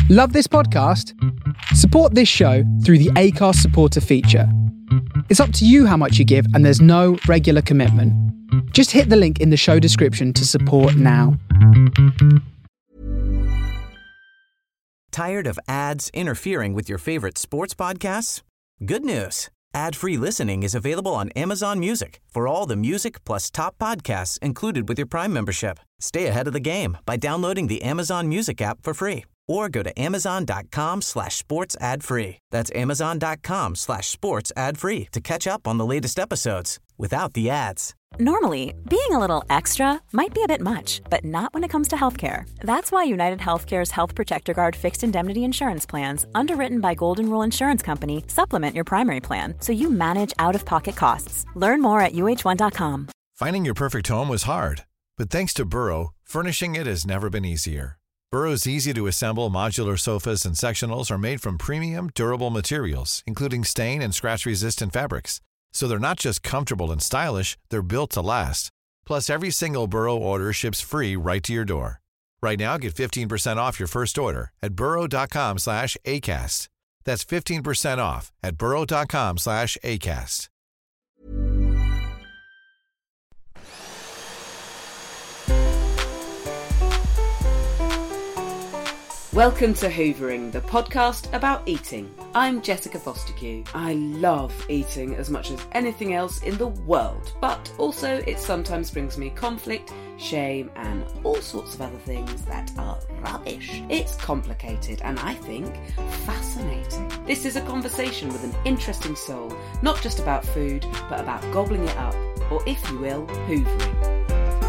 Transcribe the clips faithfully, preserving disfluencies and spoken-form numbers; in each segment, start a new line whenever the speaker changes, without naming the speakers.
Love this podcast? Support this show through the Acast supporter feature. It's up to you how much you give, and there's no regular commitment. Just hit the link in the show description to support now.
Tired of ads interfering with your favorite sports podcasts? Good news. Ad-free listening is available on Amazon Music for all the music plus top podcasts included with your Prime membership. Stay ahead of the game by downloading the Amazon Music app for free or go to amazon.com slash sports ad free. That's amazon.com slash sports ad free to catch up on the latest episodes without the ads.
Normally, being a little extra might be a bit much, but not when it comes to healthcare. That's why United Healthcare's Health Protector Guard fixed indemnity insurance plans, underwritten by Golden Rule Insurance Company, supplement your primary plan so you manage out-of-pocket costs. Learn more at U H one dot com.
Finding your perfect home was hard, but thanks to Burrow, furnishing it has never been easier. Burrow's easy-to-assemble modular sofas and sectionals are made from premium, durable materials, including stain and scratch-resistant fabrics. So they're not just comfortable and stylish, they're built to last. Plus, every single Burrow order ships free right to your door. Right now, get fifteen percent off your first order at burrow.com slash ACAST. That's fifteen percent off at burrow.com slash ACAST.
Welcome to Hoovering, the podcast about eating. I'm Jessica Fostekew. I love eating as much as anything else in the world, but also it sometimes brings me conflict, shame, and all sorts of other things that are rubbish. It's complicated and, I think, fascinating. This is a conversation with an interesting soul, not just about food, but about gobbling it up, or if you will, hoovering.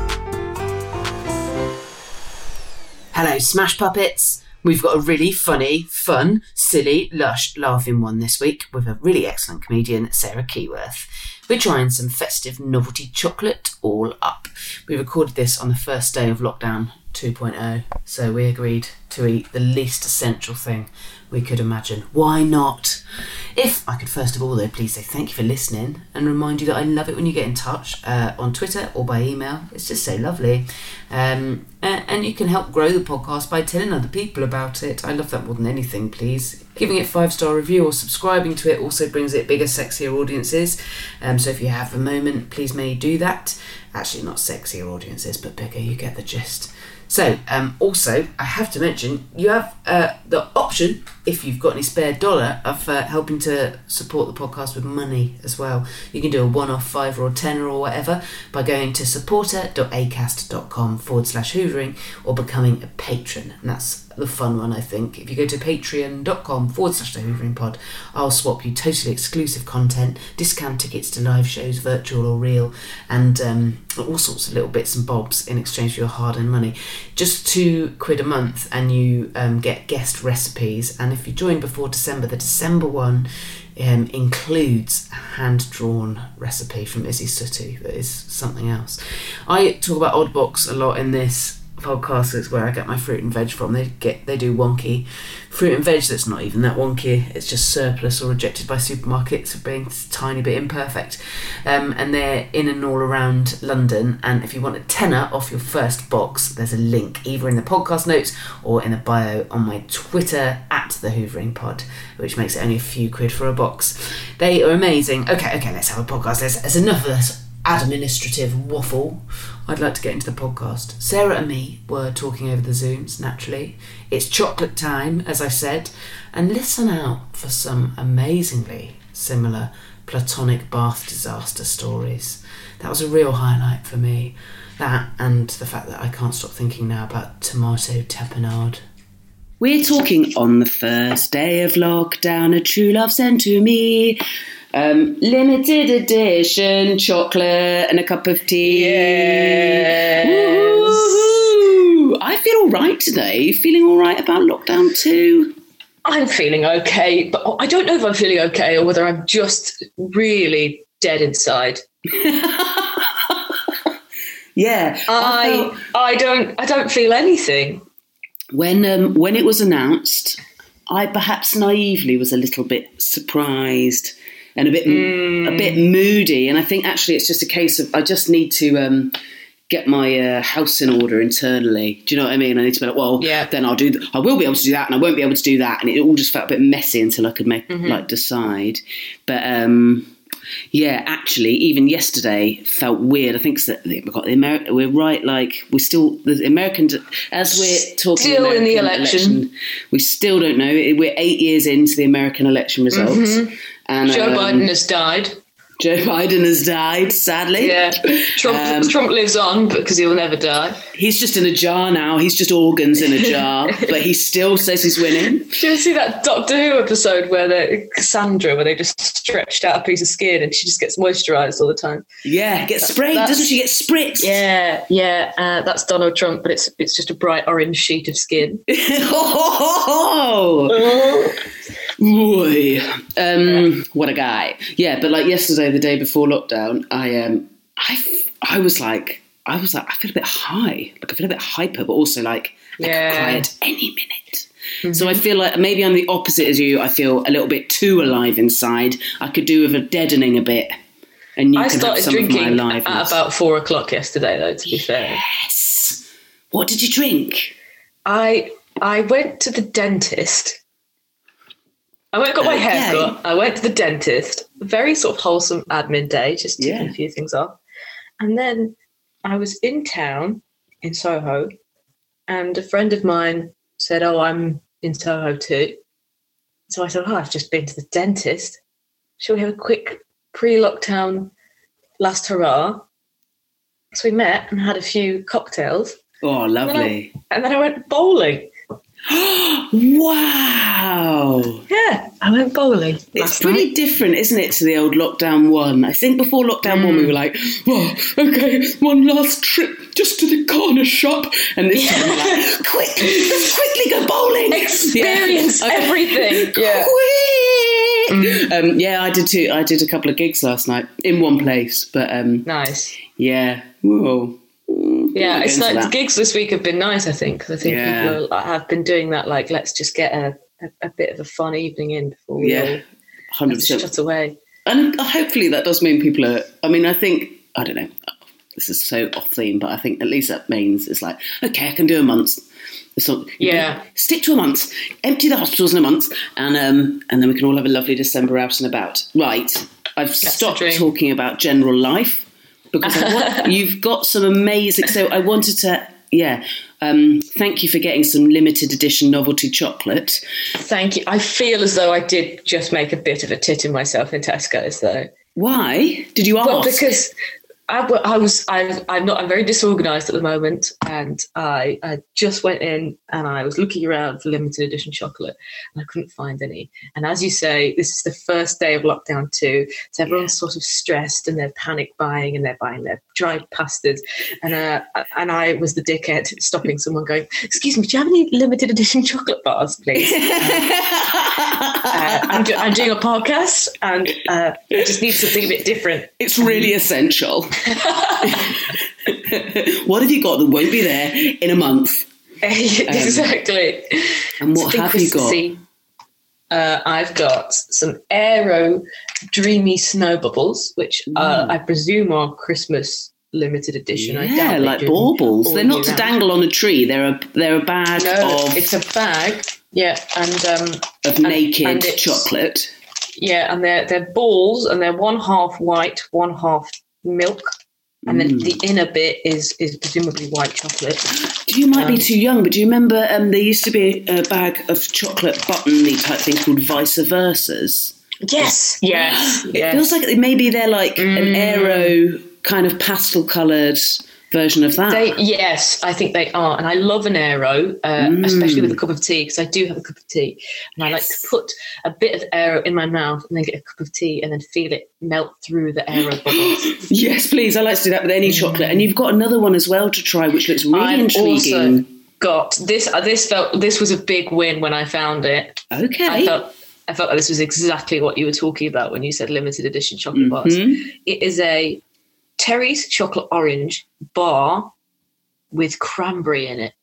Hello, Smash Puppets. We've got a really funny, fun, silly, lush, laughing one this week with a really excellent comedian, Sarah Keyworth. We're trying some festive novelty chocolate all up. We recorded this on the first day of lockdown two point oh, so we agreed to eat the least essential thing we could imagine. Why not? If I could first of all though please say thank you for listening and remind you that I love it when you get in touch uh, on Twitter or by email. It's just so lovely. Um, and, and you can help grow the podcast by telling other people about it. I love that more than anything, please. Giving it a five-star review or subscribing to it also brings it bigger, sexier audiences. Um, so if you have a moment, please may you do that. Actually, not sexier audiences, but bigger, you get the gist. So, um, also, I have to mention, you have uh, the option, if you've got any spare dollar, of uh, helping to support the podcast with money as well. You can do a one-off fiver or tenner or whatever by going to supporter.acast.com forward slash hoovering or becoming a patron. And that's the fun one, I think. If you go to patreon.com forward slash the hoovering pod, I'll swap you totally exclusive content, discount tickets to live shows, virtual or real, and um, all sorts of little bits and bobs in exchange for your hard-earned money. Just two quid a month and you um, get guest recipes, and if you join before December, the December one um, includes a hand-drawn recipe from Izzy Suttu that is something else. I talk about Oddbox a lot in this podcast. It's where I get my fruit and veg from. They get they do wonky fruit and veg that's not even that wonky. It's just surplus or rejected by supermarkets for being a tiny bit imperfect. Um, and they're in and all around London. And if you want a tenner off your first box, there's a link either in the podcast notes or in the bio on my Twitter at the Hoovering Pod, which makes it only a few quid for a box. They are amazing. Okay, okay, let's have a podcast. There's, there's enough of this administrative waffle. I'd like to get into the podcast. Sarah and me were talking over the Zooms, naturally. It's chocolate time, as I said, and listen out for some amazingly similar platonic bath disaster stories. That was a real highlight for me. That and the fact that I can't stop thinking now about tomato tapenade. We're talking on the first day of lockdown, a true love sent to me. Um, limited edition chocolate and a cup of tea.
Yes.
Woo-hoo-hoo. I feel all right today. You feeling all right about lockdown too?
I'm feeling okay, but I don't know if I'm feeling okay or whether I'm just really dead inside.
Yeah,
I
I, felt,
I don't I don't feel anything.
When um, when it was announced, I perhaps naively was a little bit surprised and a bit mm. a bit moody, and I think actually it's just a case of I just need to um, get my uh, house in order internally. Do you know what I mean? I need to be like, well,
Yeah.
then I'll do. Th- I will be able to do that, and I won't be able to do that, and it all just felt a bit messy until I could make
Mm-hmm.
like decide. But um, yeah, actually, even yesterday felt weird. I think it's that we've got the Ameri- We're right, like we're still the American. As we're talking
Still in the
American
election.
we still don't know. We're eight years into the American election results,
Mm-hmm.
and
Joe
um,
Biden has died.
Joe Biden has died, sadly.
Yeah, Trump
Um,
Trump lives on because he will never die.
He's just in a jar now. He's just organs in a jar, but he still says he's winning.
Did you ever see that Doctor Who episode where the Cassandra, where they just stretched out a piece of skin and she just gets moisturised all the time?
Yeah, gets sprayed,
That's-
doesn't she? Get spritzed.
Yeah, yeah, uh, that's Donald Trump, but it's it's just a bright orange sheet of skin.
oh, boy. Um, what a guy. Yeah, but like yesterday, the day before lockdown, I um, I, I was like, I was like, I feel a bit high. Like I feel a bit hyper, but also like I
Yeah.
could cry at any minute. So I feel like maybe I'm the opposite as you. I feel a little bit too alive inside. I could do with a deadening a bit. And you
I
can have
started
some of my
drinking
aliveness.
at about four o'clock yesterday, though, to be fair.
Yes. What did you drink?
I I went to the dentist. I went and got my
Okay.
hair cut. I went to the dentist. Very sort of wholesome admin day, just ticking
Yeah.
a few things off. And then I was in town in Soho, and a friend of mine said, "Oh, I'm in Soho too." So I said, "Oh, I've just been to the dentist. Shall we have a quick pre-lockdown last hurrah?" So we met and had a few cocktails.
Oh,
And then I-
lovely.
And then I went bowling.
Wow.
Yeah, I went bowling.
It's
last
pretty
night.
different, isn't it, to the old lockdown one? I think before lockdown one, we were like, well, okay, one last trip just to the corner shop. And this time we're like, quick, let's quickly go bowling.
Experience
Yeah.
everything. Yeah.
Quick. Um, yeah, I did too. I did a couple of gigs last night in one place, but um,
Nice.
yeah, whoa.
Yeah,
We'll
it's
get into
like the
that.
gigs this week have been nice, I think, because I think
Yeah.
people are, have been doing that, like, let's just get a, a, a bit of a fun evening in before we
Yeah,
all
one hundred
have to
percent.
shut away.
And hopefully that does mean people are, I mean, I think, I don't know, this is so off theme, but I think at least that means it's like, okay, I can do a month. It's not,
Yeah.
stick to a month, empty the hospitals in a month, and um, and then we can all have a lovely December out and about. Right, I've
the
stopped
dream.
talking about general life because I want, you've got some amazing, so I wanted to, yeah, um, thank you for getting some limited edition novelty chocolate.
Thank you. I feel as though I did just make a bit of a tit in myself in Tesco's, though.
Why? Did you ask?
Well, because I, w- I was, I, I'm not, I'm very disorganised at the moment, and I, I just went in and I was looking around for limited edition chocolate, and I couldn't find any. And as you say, this is the first day of lockdown too, so everyone's sort of stressed and they're panic buying and they're buying their dried pastas, and uh, and I was the dickhead stopping someone, going, "Excuse me, do you have any limited edition chocolate bars, please?" Uh, I'm, do- I'm doing a podcast and uh, I just need something a bit different.
It's really essential. What have you got that won't be there in a month?
Exactly.
And what
Something
have you got?
Christmassy. Uh, I've got some Aero Dreamy Snow Bubbles, which uh, I presume are Christmas limited edition. I
Yeah,
doubt they
like
do
baubles.
all
They're not
year
to
round.
dangle on a tree. They're a they're a bag
No,
of
it's a bag. Yeah, and um,
of
and-
naked
and it's-
chocolate.
yeah, and they're they're balls, and they're one half white, one half milk, and then
Mm.
the inner bit is is presumably white chocolate.
You might be
Um,
too young, but do you remember um, there used to be a bag of chocolate buttony type thing called Vice Versas?
Yes, yes,
It
yes.
feels like maybe they're like an aero kind of pastel coloured version of that.
They, yes, I think they are. And I love an Aero, uh, especially with a cup of tea, because I do have a cup of tea. And I like to put a bit of Aero in my mouth and then get a cup of tea and then feel it melt through the Aero bubbles.
Yes, please. I like to do that with any chocolate. And you've got another one as well to try, which looks really
I've
intriguing.
also got this. Uh, this felt this was a big win when I found it.
Okay.
I felt I felt like this was exactly what you were talking about when you said limited edition chocolate bars. It is a Terry's chocolate orange bar with cranberry in it.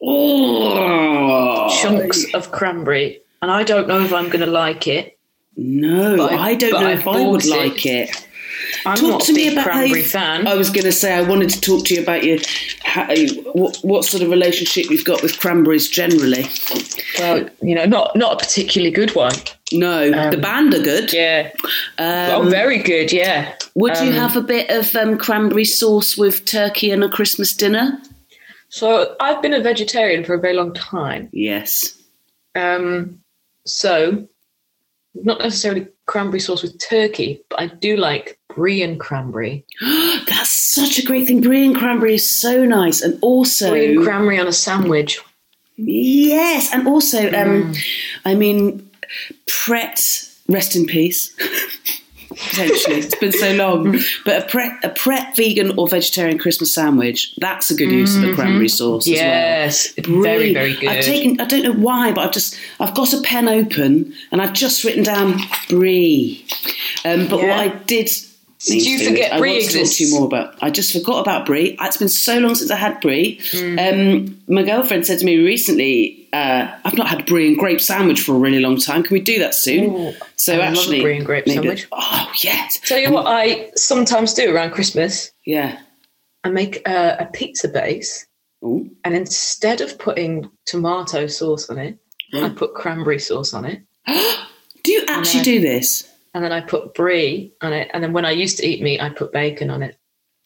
Oh,
Chunks of cranberry. And I don't know if I'm going to like it.
no,
But I-
I don't
but
know
I
if I would
bought it.
like it.
I'm
talk
not
to
a
me
big
about how
cranberry
you,
fan.
I was going to say I wanted to talk to you about your how, what, what sort of relationship you've got with cranberries generally.
Well, you know, not not a particularly good one.
No,
Um,
the band are good.
Yeah.
Um,
oh, very good. Yeah.
Would you
Um,
have a bit of um, cranberry sauce with turkey and a Christmas dinner?
So I've been a vegetarian for a very long time.
Yes.
Um, so not necessarily cranberry sauce with turkey, but I do like brie and cranberry.
That's such a great thing. Brie and cranberry is so nice. And also...
Brie and cranberry on a sandwich.
Yes. And also, um,
Mm.
I mean, Pret, rest in peace. Potentially. It's been so long. But a Pret, a Pret vegan or vegetarian Christmas sandwich, that's a good use of a cranberry sauce
Yes,
as well.
very,
Brie.
very good.
I've taken, I don't know why, but I've just, I've got a pen open and I've just written down brie. Um, but
Yeah.
what I did...
Did you forget
I
brie
want to talk
exists?
to you more about. I just forgot about brie. It's been so long since I had brie.
Mm.
Um, my girlfriend said to me recently, uh, "I've not had brie and grape sandwich for a really long time. Can we do that soon?"
Ooh,
so
I love a
actually,
brie and grape
maybe-
sandwich.
Oh yes.
Tell you what I sometimes do around Christmas.
Yeah.
I make a, a pizza base,
Ooh.
and instead of putting tomato sauce on it, I put cranberry sauce on it.
Do you actually
No.
do this?
And then I put brie on it. And then when I used to eat meat, I put bacon on it.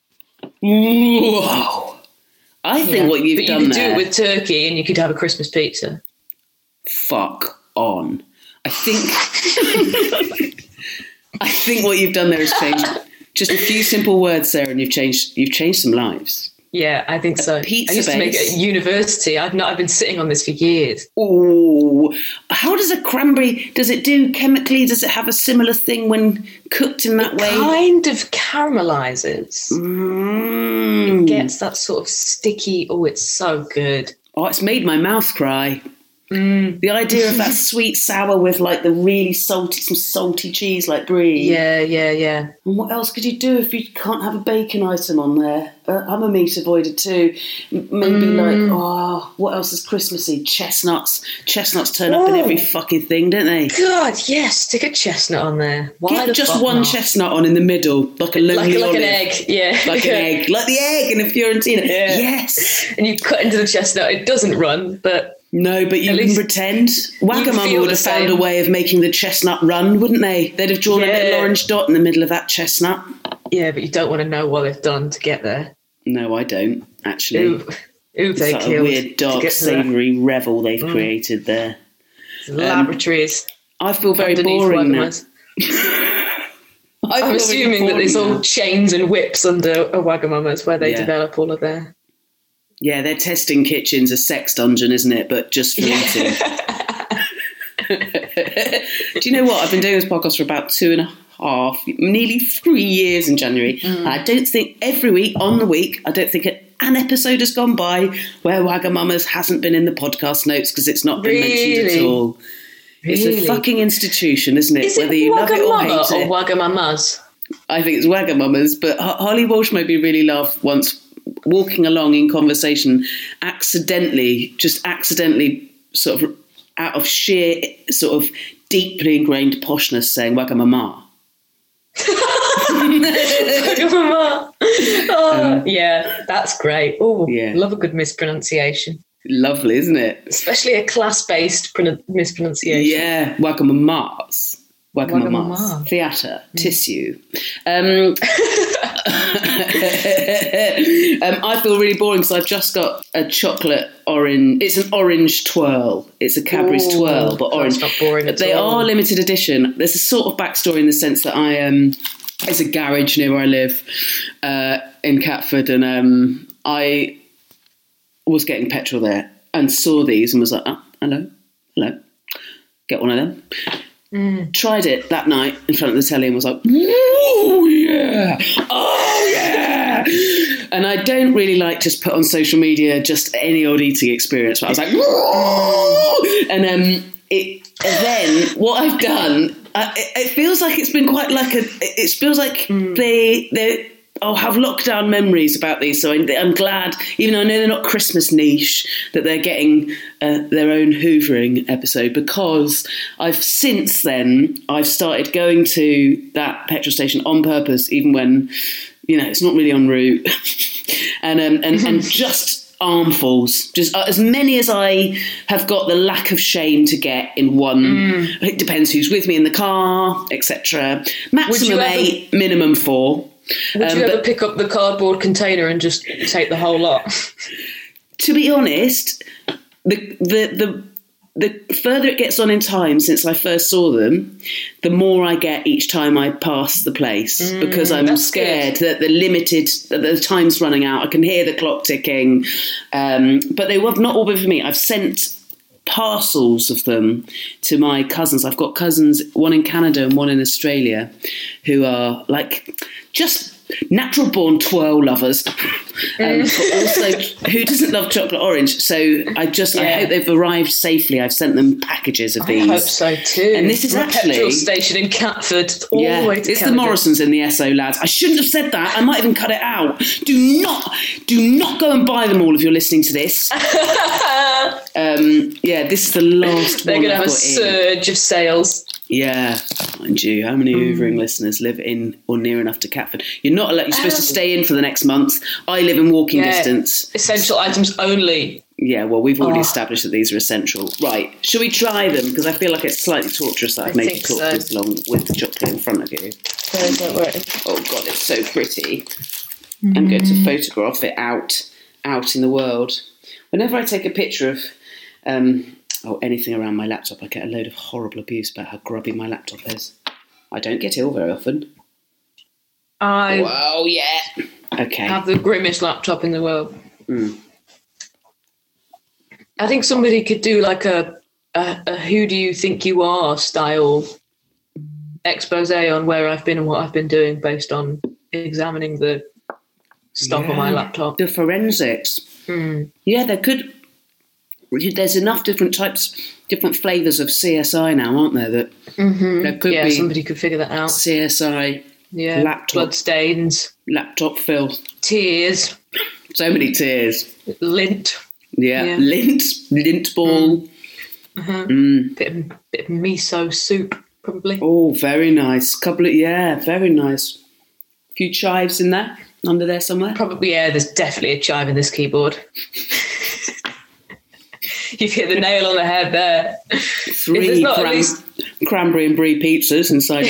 Whoa. I think
Yeah.
what you've
but
done
you could
there.
do it with turkey and you could have a Christmas pizza.
Fuck on. I think. I think what you've done there is changed just a few simple words, Sarah, and you've changed. You've changed some lives.
Yeah, I think so.
pizza
I used to make it
base.
at university. I've not. I've been sitting on this for years.
Oh, how does a cranberry, does it do chemically? Does it have a similar thing when cooked in that way?
Kind of caramelizes.
Mm.
Gets that sort of sticky. Oh, it's so good.
Oh, it's made my mouth cry.
Mm.
The idea of that sweet sour with like the really salty, some salty cheese like brie.
Yeah, yeah, yeah.
And what else could you do if you can't have a bacon item on there? Uh, I'm a meat avoider too. M- Maybe
Mm.
like, oh, what else is Christmassy? Chestnuts. Chestnuts turn up in
Oh.
every fucking thing, don't they?
God, yes. Stick a chestnut on there. Why
Get
the
just
fuck
one
not?
chestnut on in the middle, like a lonely
Like, like
olive.
an egg, yeah.
Like an egg. Like the egg in a Fiorentina.
Yeah.
Yes.
And you cut into the chestnut. It doesn't run, but
No, but you
At
can
least
pretend. Wagamama
feel
would
the
have found a
same.
way of making the chestnut run, wouldn't they? They'd have drawn a little
Yeah.
orange dot in the middle of that chestnut.
yeah, but you don't want to know what they've done to get there.
No, I don't, actually.
Who, who
It's
they
like a
killed
weird,
to
dark,
get to there.
savoury revel they've created there.
Laboratories.
I feel very
underneath
boring now.
Wagamamas.
I
I'm
feel very
assuming that
boring
there's all
now.
chains and whips under a Wagamama's where they
Yeah.
develop all of their...
Yeah, their testing kitchen's a sex dungeon, isn't it? But just for eating. Do you know what? I've been doing this podcast for about two and a half, nearly three years in January.
Mm.
I don't think every week, on the week, I don't think an episode has gone by where Wagamama's hasn't been in the podcast notes because it's not been mentioned at
Really?
all. It's a
Really?
fucking institution, isn't it?
Is it
Whether you love it or
Wagamama
hate
or
it.
Wagamama's?
I think it's Wagamama's, but Ho- Holly Walsh made me really laugh once walking along in conversation, accidentally, just accidentally, sort of out of sheer, sort of deeply ingrained poshness, saying Wagamama.
Wagamama. Oh, yeah, that's great. Oh,
Yeah.
love a good mispronunciation.
Lovely, isn't it?
Especially a class-based pron- mispronunciation.
Yeah, Wagamama's. Wagamama's.
Wagamama.
Theatre, tissue. Um, um, I feel really boring because I've just got a chocolate orange. It's an orange twirl. It's a Cadbury's
Ooh,
twirl, but orange.
that's not boring at
They
all.
are limited edition. There's a sort of backstory in the sense that I um, there's a garage near where I live uh, in Catford, and um, I was getting petrol there and saw these and was like, oh, hello, hello, get one of them.
Mm.
Tried it that night in front of the telly and was like, oh yeah, oh yeah. And I don't really like just put on social media just any old eating experience, but I was like, whoa! And um, it, and then what I've done, uh, it, it feels like it's been quite like a, it feels like
Mm.
they, they, I'll have lockdown memories about these. So I, I'm glad, even though I know they're not Christmas niche, that they're getting uh, their own hoovering episode, because I've since then, I've started going to that petrol station on purpose, even when, you know, it's not really en route. and, um, and, and just armfuls, just uh, as many as I have got the lack of shame to get in one. Mm. It depends who's with me in the car, et cetera. Maximum ever, eight, minimum four.
Would um, you ever pick up the cardboard container and just take the whole lot?
To be honest, the the the the further it gets on in time since I first saw them, the more I get each time I pass the place, mm, because I'm scared good. that the limited, that the time's running out. I can hear the clock ticking. Um, but they have not all been for me. I've sent parcels of them to my cousins. I've got cousins, one in Canada and one in Australia, who are like just natural born twirl lovers, um, but also who doesn't love chocolate orange. So I just yeah. I hope they've arrived safely. I've sent them packages of
I
these.
I hope so too.
And this is
From
actually
a petrol station in Catford all
yeah,
the way to
it's
Canada.
the Morrisons in the S O lads. I shouldn't have said that. I might even cut it out. Do not, do not go and buy them all if you're listening to this. um, yeah, this is the last
They're
one.
They're going to have a surge of sales.
Yeah, mind you, how many hoovering mm. listeners live in or near enough to Catford? You're not allowed, you're supposed um, to stay in for the next month. I live in walking yeah, distance.
Essential items only.
Yeah, well, we've already
oh.
established that these are essential. Right, shall we try them? Because I feel like it's slightly torturous that I've I made you talk so. this long with the chocolate in front of you.
Don't worry.
Oh, God, it's so pretty. Mm. I'm going to photograph it out, out in the world. Whenever I take a picture of... Um, or anything around my laptop, I get a load of horrible abuse about how grubby my laptop is. I don't get ill very often.
I
Whoa, yeah. Okay.
have the grimmest laptop in the world.
Mm.
I think somebody could do like a, a, a who do you think you are style expose on where I've been and what I've been doing based on examining the stuff yeah, on my laptop.
The forensics.
Mm.
Yeah, there could... There's enough different types, different flavours of C S I now, aren't there? That
mm-hmm.
there could
yeah,
be
somebody could figure that out.
C S I,
yeah,
laptop,
blood stains,
laptop filth,
tears,
so many tears,
lint,
yeah, yeah. lint, lint ball,
mm. Uh-huh.
mm.
bit of, bit of miso soup, probably.
Oh, very nice. Couple of yeah, very nice. A few chives in there, under there somewhere.
Probably yeah. There's definitely a chive in this keyboard. You've hit the nail on the head there.
Three cran- least... cranberry and brie pizzas inside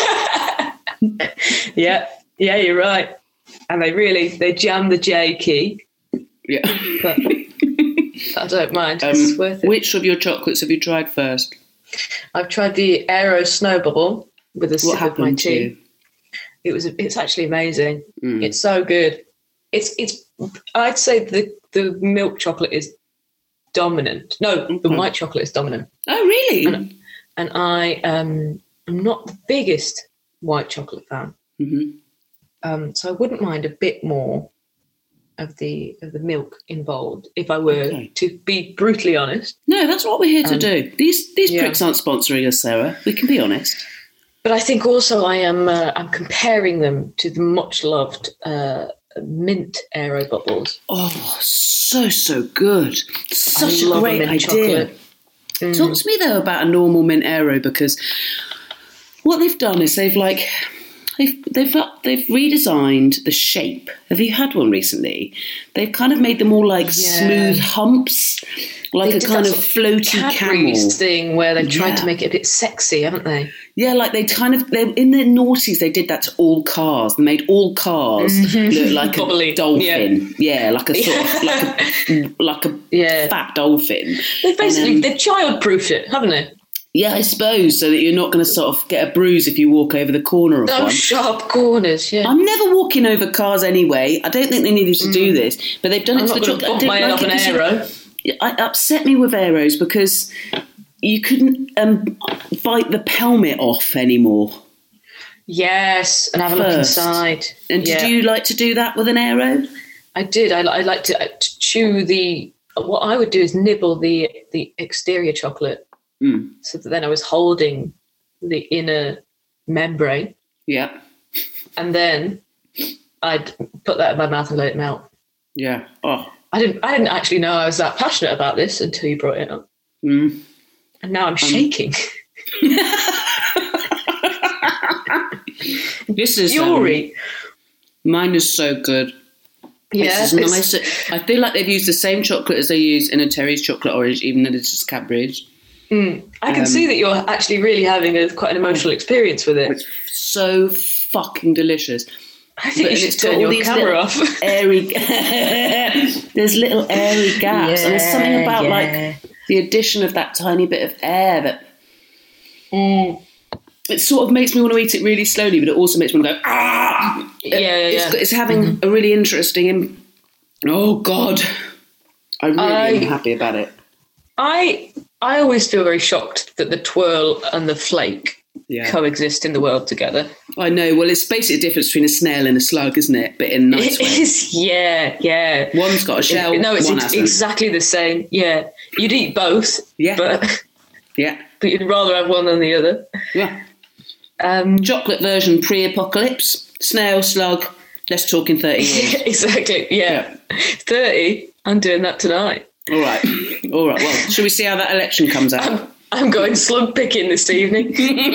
it. yeah, yeah, you're right. And they really, they jam the J key.
Yeah.
But I don't mind.
Um,
it's worth it.
Which of your chocolates have you tried first?
I've tried the Aero Snow Bubble with a
what
sip of my tea.
To you?
It was, it's actually amazing.
Mm.
It's so good. It's, it's, I'd say the, the milk chocolate is dominant. No, okay. The white chocolate is dominant.
Oh, really?
And, and I um, am not the biggest white chocolate fan.
Mm-hmm.
Um, so I wouldn't mind a bit more of the of the milk involved if I were okay. to be brutally honest.
No, that's what we're here to um, do. These these
yeah.
pricks aren't sponsoring us, Sarah. We can be honest.
But I think also I am uh, I'm comparing them to the much loved uh, mint Aero Bubbles.
Oh, so so good! Such
I
a great
a
idea. Mm. Talk to me though about a normal mint Aero, because what they've done is they've like they've they've they've redesigned the shape. Have you had one recently? They've kind of made them all like yeah. smooth humps, like they a kind of floaty camel
thing where they've tried
yeah.
to make it a bit sexy, haven't they?
Yeah, like they kind of they in their noughties they did that to all cars. They made all cars mm-hmm. look like a dolphin. Yeah. yeah, like a sort of like a like a
yeah.
fat dolphin.
They basically um, they've child-proofed it, haven't they?
Yeah, I suppose, so that you're not going to sort of get a bruise if you walk over the corner of
Those
one.
sharp corners, yeah.
I'm never walking over cars anyway. I don't think they needed to mm. do this, but they've done
I'm
it for the chocolate.
I'm not going to bump my head off an Aero.
It upset me with Aeros because you couldn't um, bite the pelmet off anymore.
Yes, and have a look inside.
And
yeah.
did you like to do that with an Aero?
I did. I, I like to, uh, to chew the... What I would do is nibble the the exterior chocolate.
Mm.
So that then I was holding the inner membrane.
Yeah.
And then I'd put that in my mouth and let it melt.
Yeah. Oh.
I didn't. I didn't actually know I was that passionate about this until you brought it up.
Mm.
And now I'm shaking.
This is
Yuri.
Um, mine is so good.
Yeah,
it's nice. I feel like they've used the same chocolate as they use in a Terry's chocolate orange, even though it's just Cadbury's.
Mm. I can
um,
see that you're actually really having a quite an emotional experience with it.
It's so fucking delicious.
I think
but
you should
it's
turn your camera off.
Airy, there's little airy gaps,
yeah,
and there's something about
yeah.
like the addition of that tiny bit of air that
mm.
it sort of makes me want to eat it really slowly, but it also makes me want to go ah.
Yeah, yeah,
it's,
yeah.
it's having mm-hmm. a really interesting. Oh God, I really I, am happy about it.
I I always feel very shocked that the twirl and the flake
yeah.
coexist in the world together.
I know. Well, it's basically the difference between a snail and a slug, isn't it? But in a nice
it
way.
It is, yeah, yeah.
One's got a shell,
it, no, it's
one
ex-
hasn't.
exactly the same. Yeah, you'd eat both.
Yeah,
but
yeah,
but you'd rather have one than the other.
Yeah.
Um,
Chocolate version pre-apocalypse. Snail, slug. Let's talk in thirty years.
Exactly. Yeah. yeah, thirty. I'm doing that tonight.
All right. All right. Well, shall we see how that election comes out?
I'm, I'm going slug picking this evening.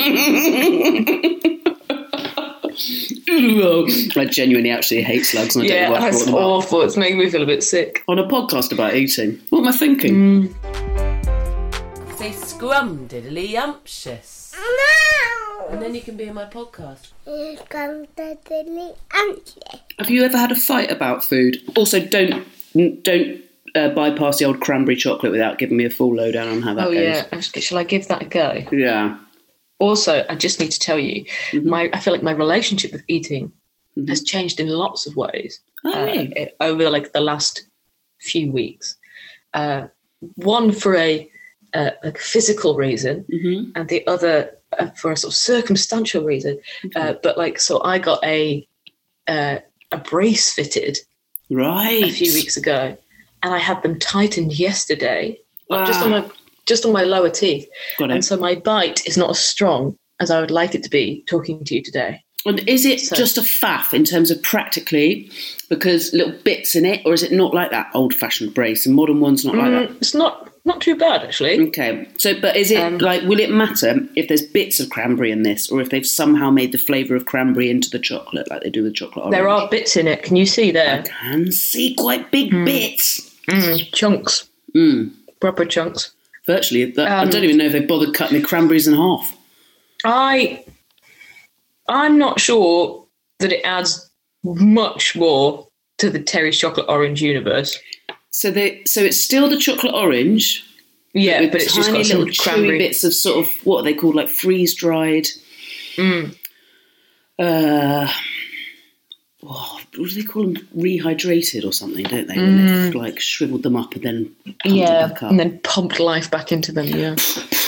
I genuinely actually hate slugs. And I
yeah,
don't know why I
that's
brought them
awful.
up.
It's making me feel a bit sick.
On a podcast about eating. What am I thinking?
Mm.
Say scrum diddly umptious.
No.
And then you can be in my podcast.
Scrum diddly umptious.
Have you ever had a fight about food? Also, don't don't uh, bypass the old cranberry chocolate without giving me a full lowdown on how that
oh,
goes.
yeah. Shall I give that a go?
Yeah.
Also, I just need to tell you,
mm-hmm.
my I feel like my relationship with eating
mm-hmm.
has changed in lots of ways
oh,
uh,
really?
over like the last few weeks. Uh, one for a, uh, a physical reason,
mm-hmm.
and the other uh, for a sort of circumstantial reason.
Okay.
Uh, but like, so I got a uh, a brace fitted
right
a few weeks ago, and I had them tightened yesterday,
wow.
just on my. just on my lower teeth.
Got it.
And so my bite is not as strong as I would like it to be talking to you today.
And is it
so,
just a faff in terms of practically, because little bits in it, or is it not like that old-fashioned brace and modern ones not like
mm,
that?
It's not not too bad, actually.
Okay. So, but is it
um,
like, will it matter if there's bits of cranberry in this, or if they've somehow made the flavour of cranberry into the chocolate like they do with chocolate orange?
There are bits in it. Can you see there?
I can see quite big mm. bits.
Mm, chunks.
Mm.
Proper chunks.
Virtually, that,
um,
I don't even know if they bothered cutting the cranberries in half.
I, I'm not sure that it adds much more to the Terry's chocolate orange universe.
So they, so it's still the chocolate orange.
Yeah,
but,
but it's just got some
little
cranberry
bits of sort of what are they called, like freeze dried.
Mm.
Uh, oh, what do they call them? Rehydrated or something, don't they? When
Mm.
they've like shriveled them up and then pumped
yeah,
it back up.
and then pumped life back into them. Yeah,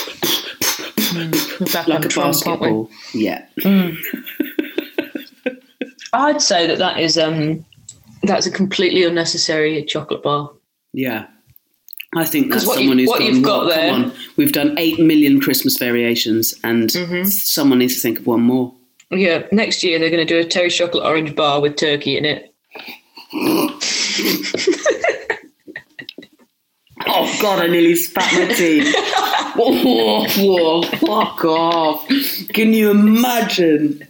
mm. back
like a
Trump,
basketball. Yeah.
Mm. I'd say that that is um, that's a completely unnecessary chocolate bar.
Yeah. I think that's
what
someone
you,
who's
what
gone,
you've got
well,
there.
Come on, we've done eight million Christmas variations, and
mm-hmm.
someone needs to think of one more.
Yeah, next year they're going to do a Terry's chocolate orange bar with turkey in it.
Oh God, I nearly spat my teeth. Whoa, whoa, fuck off. Can you imagine?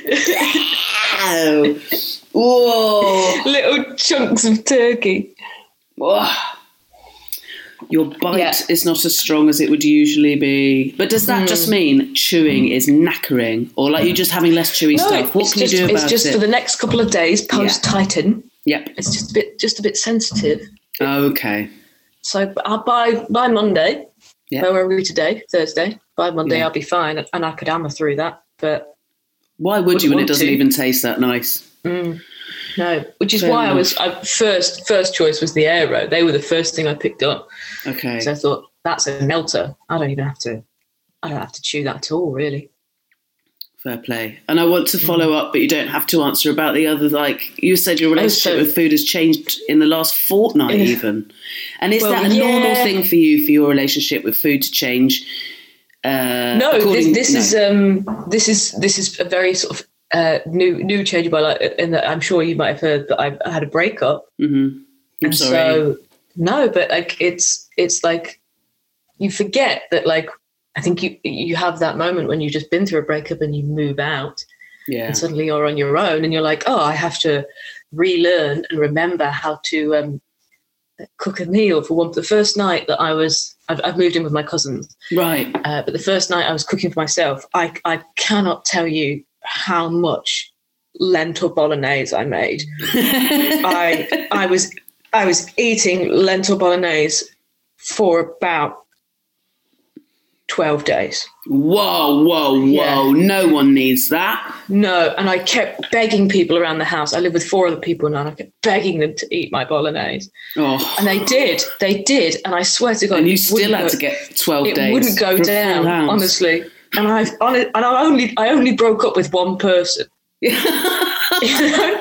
Wow. Whoa.
Little chunks of turkey.
Whoa. Your bite
yeah.
is not as strong as it would usually be. But does that mm. just mean chewing is knackering? Or like you're just having less chewy
no,
stuff? What can
just,
you do about
it? It's just
it?
for the next couple of days post-Titan.
Yep.
It's just a bit just a bit sensitive.
Okay.
So uh, by, by Monday,
yep.
where are we today? Thursday. By Monday
yeah.
I'll be fine. And I could hammer through that. But
why would you when it doesn't
to.
even taste that nice?
Mm. No, which is
Fair
why
enough.
I was I, first first choice was the Aero. They were the first thing I picked up.
Okay.
So I thought that's a melter. I don't even have to. I don't have to chew that at all, really.
Fair play. And I want to follow up, but you don't have to answer about the other. Like you said, your relationship
so,
with food has changed in the last fortnight,
yeah.
even. And is
well,
that a
yeah.
normal thing for you for your relationship with food to change? Uh,
no, this, this
no.
is um, this is this is a very sort of uh, new new change in my life, and I'm sure you might have heard that I had a breakup.
Mm-hmm. I'm
and
sorry.
So no, but like it's it's like you forget that like I think you you have that moment when you've just been through a breakup and you move out,
yeah,
and suddenly you're on your own and you're like, oh, I have to relearn and remember how to um, cook a meal. For one, the first night that I was, I've, I've moved in with my cousins,
right?
Uh, but the first night I was cooking for myself, I I cannot tell you how much lentil bolognese I made. I I was I was eating lentil bolognese for about twelve days.
Whoa, whoa, whoa.
Yeah.
No one needs that.
No, and I kept begging people around the house. I live with four other people now, and I kept begging them to eat my bolognese.
Oh.
And they did. They did. And I swear to God,
and you
it
still
wouldn't
had
go-
to get twelve
it
days.
wouldn't go
for a full
down,
house.
honestly. And I on it, and I only I only broke up with one person. You know?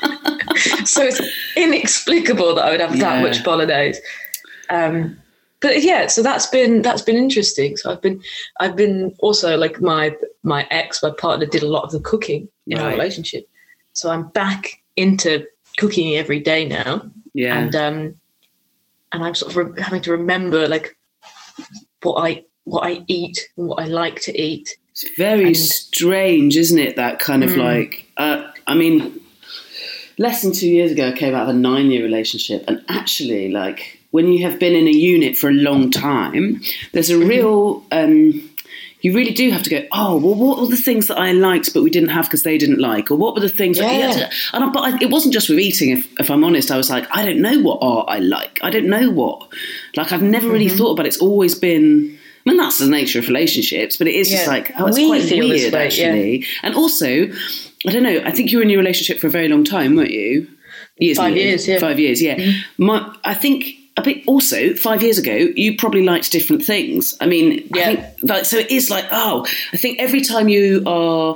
So it's inexplicable that I would have
Yeah.
that much bolognese. Um, but yeah, so that's been that's been interesting. So I've been I've been also like my my ex, my partner, did a lot of the cooking in our
Right.
relationship. So I'm back into cooking every day now.
Yeah.
And um, and I'm sort of re- having to remember like what I what I eat and what I like to eat.
It's very
And-
strange, isn't it? That kind of
Mm.
like, uh, I mean, less than two years ago, I came out of a nine-year relationship, and actually, like, when you have been in a unit for a long time, there's a
Mm-hmm.
real, um, you really do have to go, oh, well, what were the things that I liked but we didn't have because they didn't like? Or what were the things that,
Yeah.
yeah, and I, but I, it wasn't just with eating, if, if I'm honest. I was like, I don't know what art I like. I don't know what, like, I've never really
Mm-hmm.
thought about it. It's always been, I mean, that's the nature of relationships, but it is just
Yeah.
like, oh, it's
We
quite
feel this
weird,
way,
actually. And also, I don't know, I think you were in your relationship for a very long time, weren't you? Years,
Five
maybe.
years, yeah.
Five years, yeah. My, I think, I think also, five years ago, you probably liked different things. I mean,
Yeah.
I think, like, so it is like, oh, I think every time you are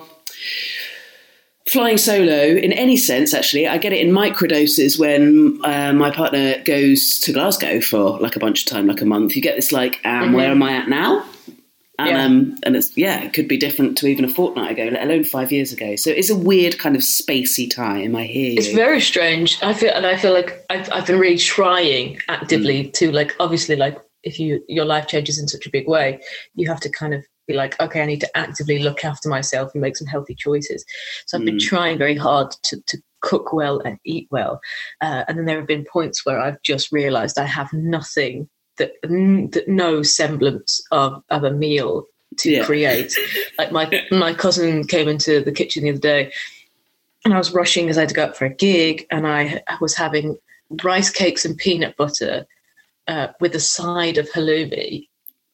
flying solo, in any sense, actually, I get it in microdoses when uh, my partner goes to Glasgow for like a bunch of time, like a month. You get this like, um,
Mhm.
where am I at now? And,
Yeah.
um, and it's, yeah, it could be different to even a fortnight ago, let alone five years ago. So it's a weird kind of spacey time, I hear you.
It's very strange. I feel, and I feel like I've, I've been really trying actively
Mm.
to like, obviously, like if you your life changes in such a big way, you have to kind of be like, okay, I need to actively look after myself and make some healthy choices. So I've been
Mm.
trying very hard to, to cook well and eat well. Uh, and then there have been points where I've just realized I have nothing that, that no semblance of, of a meal to
Yeah.
create. Like my my cousin came into the kitchen the other day, and I was rushing because I had to go out for a gig, and I, I was having rice cakes and peanut butter uh, with a side of halloumi.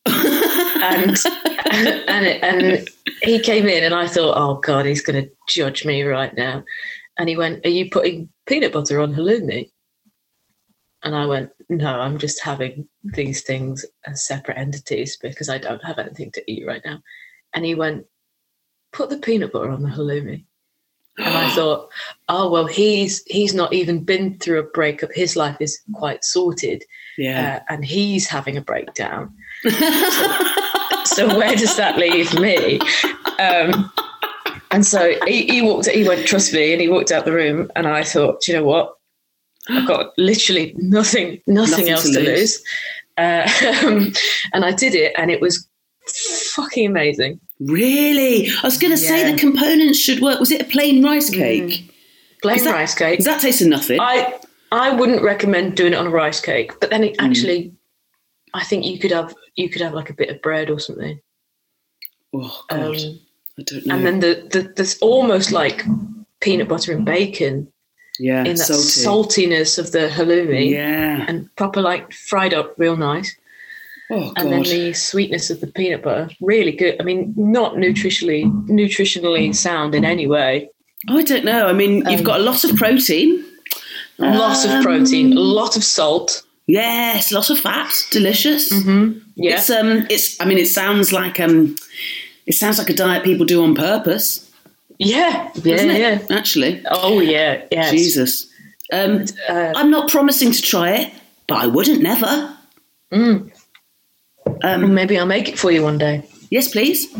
and and it, and he came in, and I thought, oh God, he's going to judge me right now. And he went, "Are you putting peanut butter on halloumi?" And I went, "No, I'm just having these things as separate entities because I don't have anything to eat right now." And he went, "Put the peanut butter on the halloumi." And I thought, oh, well, he's he's not even been through a breakup. His life is quite sorted.
Yeah.
Uh, and he's having a breakdown. so, so where does that leave me? Um, and so he, he walked, he went, "Trust me," and he walked out the room. And I thought, do you know what? I've got literally nothing, nothing,
Nothing
else
to
to
lose.
lose. Uh, and I did it, and it was fucking amazing.
Really? I was going to say
Yeah.
the components should work. Was it a plain rice cake?
Plain
Is that-
rice cake.
Does that taste of nothing?
I I wouldn't recommend doing it on a rice cake, but then it
Mm.
actually, I think you could have you could have like a bit of bread or something.
oh, God.
Um,
I don't know.
and then the, the there's almost like peanut butter and bacon
yeah,
in that
salty.
saltiness of the halloumi,
Yeah.
and proper like fried up real nice.
Oh,
And then
God.
the sweetness of the peanut butter, really good. I mean, not nutritionally nutritionally sound in any way.
Oh, I don't know. I mean, you've
Um,
got a lot of protein.
Lots of
Um,
protein, a lot of salt.
Yes, lots of fat. Delicious.
Mm-hmm. Yeah.
It's um, it's. I mean, it sounds like um, it sounds like a diet people do on purpose,
yeah. Yeah.
doesn't it?
Yeah.
Actually,
Oh, yeah. Yes.
Jesus. Um,
Uh,
I'm not promising to try it, but I wouldn't never.
mm.
Um,
Maybe I'll make it for you one day.
yes, please.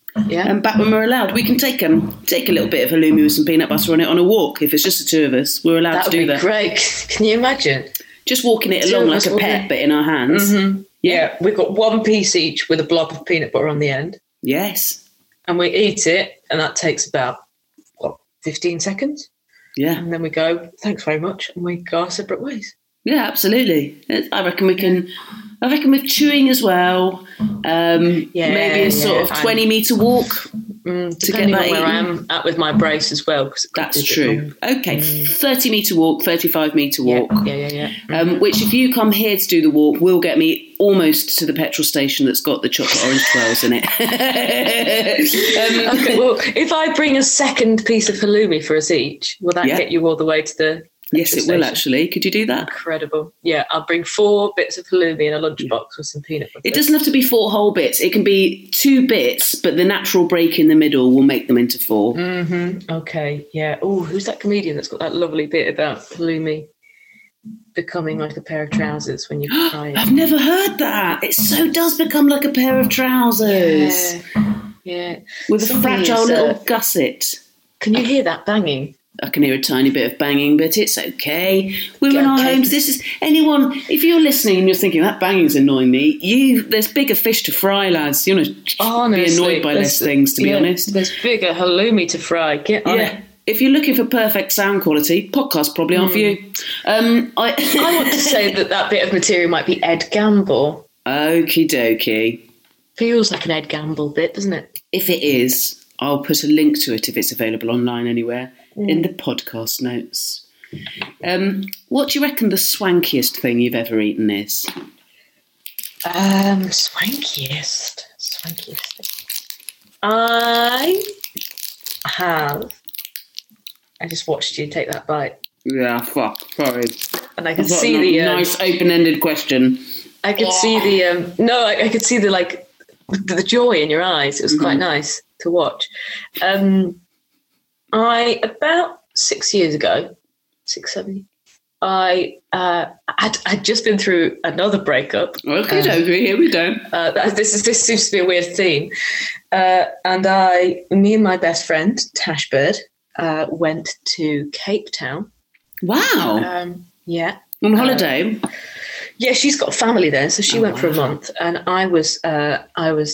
Yeah.
And back when we're allowed, we can take um, take a little bit of halloumi with some peanut butter on it on a walk. If it's just the two of us, we're allowed
that
to
would
do
be
that.
great. Can you imagine?
Just walking it
Two
along
of
like
us
a
walking
pet,
it.
but in our hands.
Mm-hmm. Yeah, we've got one piece each with a blob of peanut butter on the end.
Yes.
And we eat it, and that takes about, what, fifteen seconds?
Yeah.
And then we go, thanks very much, and we go our separate ways.
Yeah, absolutely. I reckon we can. I reckon with chewing as well. Um,
Yeah,
maybe a sort
yeah,
of
I'm-
twenty metre walk.
Mm,
To
depending
get
on
that
where I
eaten.
am at with my brace as well. 'cause it could
That's
be a bit
true.
long.
Okay, thirty metre walk, thirty-five metre
Yeah,
walk.
yeah, yeah, yeah.
Um, which, if you come here to do the walk, will get me almost to the petrol station that's got the chocolate orange twirls in it. um,
Okay, well, if I bring a second piece of halloumi for us each, will that
Yeah.
get you all the way to the
yes, it
petrol
will
station?
actually. Could you do that?
Incredible. Yeah, I'll bring four bits of halloumi in a lunchbox with some peanut butter.
It doesn't have to be four whole bits. It can be two bits, but the natural break in the middle will make them into four.
Mm-hmm. Okay, yeah. Oh, who's that comedian that's got that lovely bit about halloumi becoming like a pair of trousers when you try
I've
it?
never heard that. It so does become like a pair of trousers
Yeah, yeah.
with a
Somebody
fragile
is, uh,
little gusset.
Can you hear that banging?
I can hear a tiny bit of banging, but it's okay. We're in our
Okay.
homes. This is anyone. If you're listening and you're thinking that banging's annoying me, you there's bigger fish to fry, lads. You want to be
Honestly,
annoyed by less
there's-
things, to be
yeah,
honest.
There's bigger halloumi to fry. Get on
Yeah.
it.
If you're looking for perfect sound quality, podcast probably aren't for you. Um, I,
I want to say that that bit of material might be Ed Gamble.
Okie dokie.
Feels like an Ed Gamble bit, doesn't it?
If it is, I'll put a link to it if it's available online anywhere in the podcast notes. Um, what do you reckon the swankiest thing you've ever eaten is?
Um, swankiest, swankiest. I have. I just watched you take that bite,
Yeah, fuck. Sorry.
and I could
I've got
see
a
the. Um,
nice open-ended question.
I could see the. Um, no, I, I could see the like the, the joy in your eyes. It was quite nice to watch. Um, I about six years ago, six seven. I uh, I'd, I'd just been through another breakup.
Okay,
Um,
dokie, here we go.
Uh, that- this is this seems to be a weird theme. Uh, and I, me and my best friend Tashbird, uh, went to Cape Town.
Wow.
Um, yeah,
On holiday?
yeah. She's got family there, so she
Oh,
went for a
wow.
month, and I was uh, I was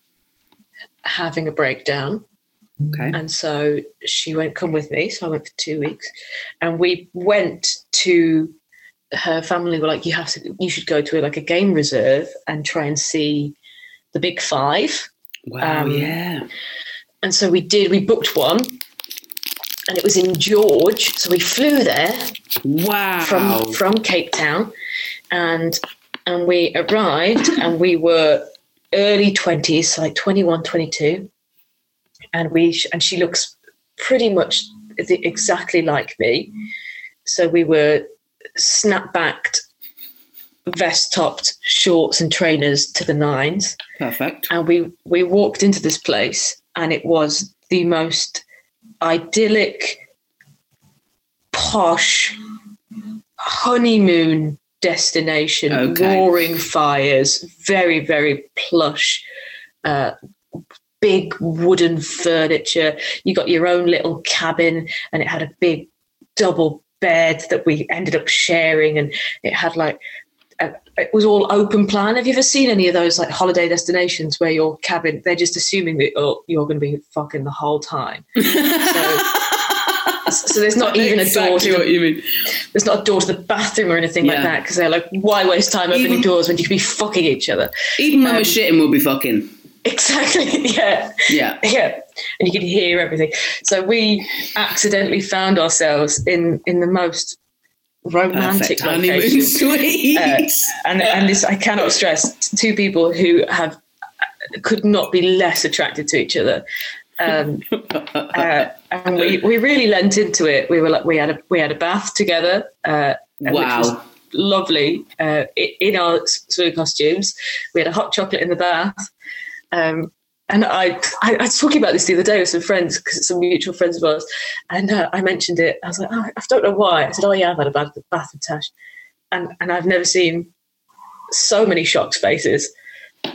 having a breakdown.
Okay.
And so she went, come with me. So I went for two weeks. And we went to her family were like, you have to, you should go to like a game reserve and try and see the big five.
Wow,
um,
yeah.
And so we did, we booked one and it was in George. So we flew there
Wow.
from, from Cape Town and, and we arrived and we were early twenties, so like twenty-one, twenty-two. And we and she looks pretty much the- exactly like me. So we were snap-backed, vest-topped shorts and trainers to the nines.
Perfect.
And we, we walked into this place and it was the most idyllic, posh, honeymoon destination,
Okay.
roaring fires, very, very plush, uh, big wooden furniture. You got your own little cabin and it had a big double bed that we ended up sharing, and it had like a, it was all open plan. Have you ever seen any of those like holiday destinations where your cabin, they're just assuming that oh, you're going to be fucking the whole time? So, so there's not even a door to
Exactly what
the,
you mean.
there's not a door to the bathroom or anything like
Yeah.
that, because they're like, why waste time opening
Even-
doors when you could be fucking each other?
Even when
Um,
we're shitting, we'll be fucking.
Exactly. Yeah.
Yeah.
Yeah. And you could hear everything. So we accidentally found ourselves in, in the most romantic
Perfect honeymoon
location.
suite.
Uh, and and this, I cannot stress, two people who have could not be less attracted to each other. Um, uh, and we, we really lent into it. We were like, we had a, we had a bath together. Uh, which
Wow.
was lovely. Uh, i- in our swimming costumes, we had a hot chocolate in the bath. Um, and I, I, I was talking about this the other day with some friends, because some mutual friends of ours, and uh, I mentioned it. I was like, oh, I don't know why. I said, oh yeah, I've had a bath, bath with Tash, and and I've never seen so many shocked faces.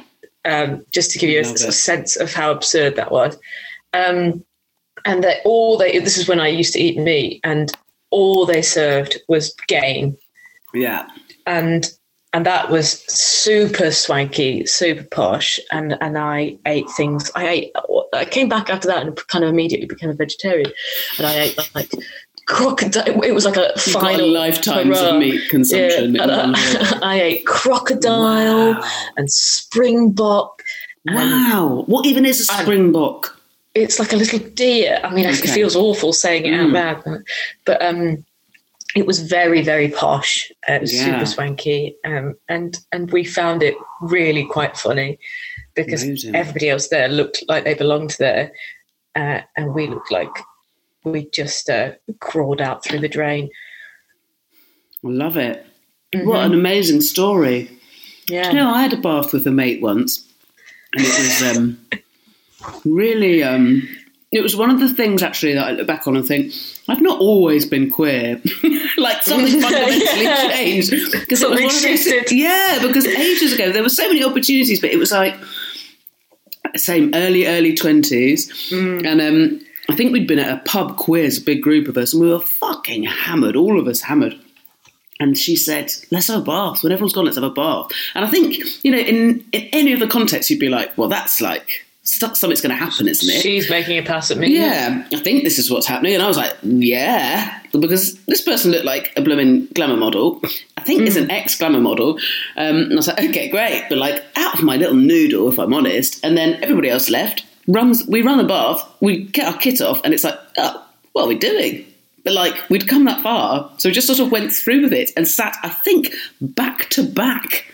um, just to give you a
Love
sort of
it.
sense of how absurd that was. Um, and they all they this is when I used to eat meat, and all they served was game,
Yeah.
and and that was super swanky, super posh. And and I ate things. I ate. I came back after that and kind of immediately became a vegetarian, and I ate like crocodile. It was like a
You've got
final
a lifetimes
hurrah.
of meat consumption.
Yeah, and I, I ate crocodile
Wow.
and springbok. and
Wow. What even is a springbok?
It's like a little deer. I mean,
Okay.
it feels awful saying it out
Mm.
loud, but um, it was very, very posh. Uh, it was
Yeah.
super swanky, um, and and we found it really quite funny because
Amazing.
everybody else there looked like they belonged there, uh, and we looked like we just uh, crawled out through the drain.
I love it.
Mm-hmm.
What an amazing story.
Yeah.
You know, I had a bath with a mate once, and it was um, really, um, it was one of the things actually that I look back on and think, I've not always been queer. Like something fundamentally
Yeah.
changed. Because it was
Something
one of those,
shifted.
yeah, because ages ago there were so many opportunities, but it was like, same early, early twenties.
Mm.
And um, I think we'd been at a pub quiz, a big group of us, and we were fucking hammered, all of us hammered. And she said, let's have a bath. When everyone's gone, let's have a bath. And I think, you know, in, in any other context, you'd be like, well, that's like, st- something's going to happen, isn't it?
She's making a pass at me.
Yeah, I think this is what's happening. And I was like, yeah, because this person looked like a blooming glamour model. I think it's an ex-glamour model. Um, and I was like, okay, great. But like out of my little noodle, if I'm honest. And then everybody else left. Runs, we run the bath, we get our kit off, and it's like, oh, what are we doing? But like, we'd come that far, so we just sort of went through with it and sat, I think, back to back.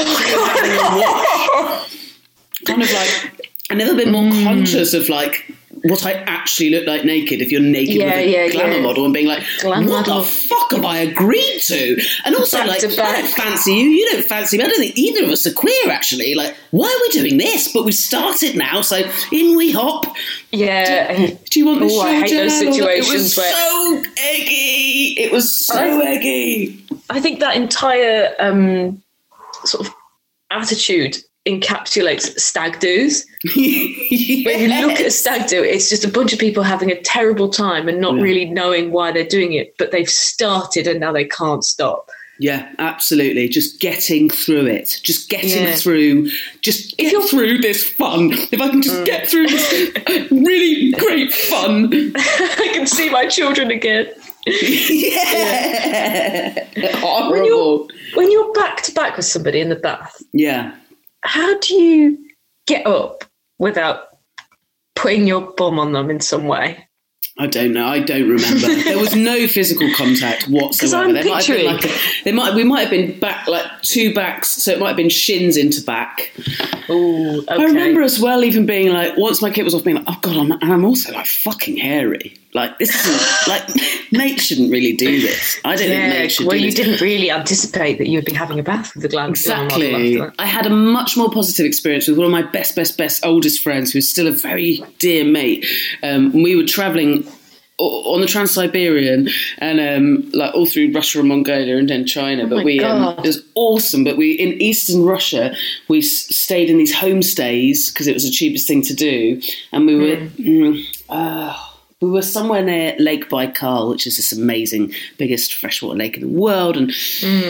Oh, kind of like, I've never been more
Mm.
conscious of like what I actually look like naked if you're naked
Yeah,
with a
yeah,
glamour
yeah.
model and being like,
Glamour
what
model.
the fuck have I agreed to? And also
Back
like,
to
I
back.
don't fancy you, you don't fancy me. I don't think either of us are queer actually. Like, why are we doing this? But we started now, so in we hop.
Yeah. and-
Do you want the
Oh, I hate those
Chanel?
situations
It was
where-
so eggy. It was so eggy.
I think that entire um, sort of attitude encapsulates stag do's. When you look at a stag do, it's just a bunch of people having a terrible time and not
Yeah.
really knowing why they're doing it, but they've started and now they can't stop.
Yeah, absolutely. Just getting through it. Just getting
Yeah.
through. Just get
you're-
through this fun. If I can just get through this really great fun.
I can see my children again.
Yeah.
When you're,
Horrible.
when you're back to back with somebody in the bath,
Yeah.
how do you get up without putting your bum on them in some way?
I don't know. I don't remember. There was no physical contact whatsoever.
I'm
there might have been like
picturing-
a, there might we might have been back like two backs, so it might have been shins into back.
Oh, okay.
I remember as well even being like, once my kit was off, being like, oh god, I'm, and I'm also like fucking hairy. Like this isn't like Nate shouldn't really do this. I don't
Yeah,
think Nate should
well,
do
you
this.
didn't really anticipate that you would be having a bath with the glam.
Exactly.
glamour model after
I had a much more positive experience with one of my best, best, best oldest friends, who's still a very dear mate. Um, we were travelling o- on the Trans-Siberian and um, like all through Russia and Mongolia and then China.
Oh
but
my
we um,
God.
it was awesome. But we in Eastern Russia, we s- stayed in these homestays because it was the cheapest thing to do, and we were. Mm, uh, We were somewhere near Lake Baikal, which is this amazing, biggest freshwater lake in the world. And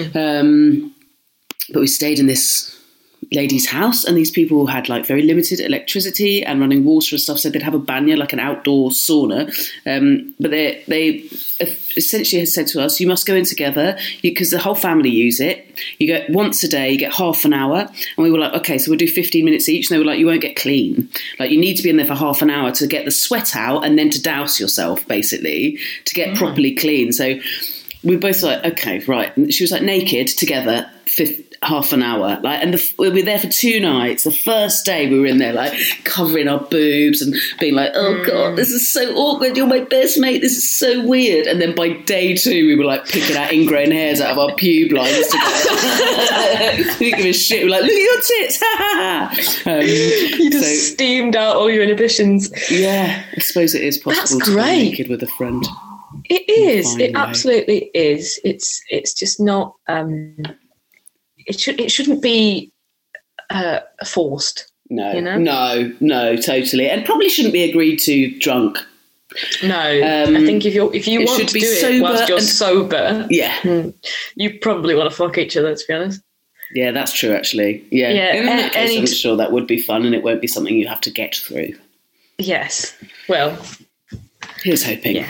um, but we stayed in this lady's house, and these people had like very limited electricity and running water and stuff. So they'd have a banya, like an outdoor sauna. Um, but they they essentially had said to us, "You must go in together because the whole family use it. You get once a day, you get half an hour." And we were like, "Okay, so we'll do fifteen minutes each." And they were like, "You won't get clean. Like you need to be in there for half an hour to get the sweat out and then to douse yourself, basically, to get properly clean." So we both were like, "Okay, right." And she was like, naked together, fifth, half an hour, like, and the, we were there for two nights. The first day we were in there like covering our boobs and being like, "Oh god, this is so awkward, you're my best mate, this is so weird." And then by day two we were like picking out ingrown hairs out of our pube lines together. We didn't give a shit. We were like, "Look at your tits." um,
You just
so
steamed out all your inhibitions.
yeah, I suppose it is possible
That's
to be
great.
naked with a friend.
It is.
Fine,
It
right.
absolutely is. It's it's just not. Um, it should. It shouldn't be uh, forced.
No,
you know?
no, no, totally. And probably shouldn't be agreed to drunk.
No,
Um,
I think if you if you
it
want
should
to
be
do it
sober
whilst you're
and-
sober,
Yeah.
you probably want to fuck each other, to be honest.
Yeah, that's true, actually. Yeah,
Yeah,
in that
a-
case,
any-
I'm sure that would be fun and it won't be something you have to get through.
Yes. Well,
Here's hoping.
yeah.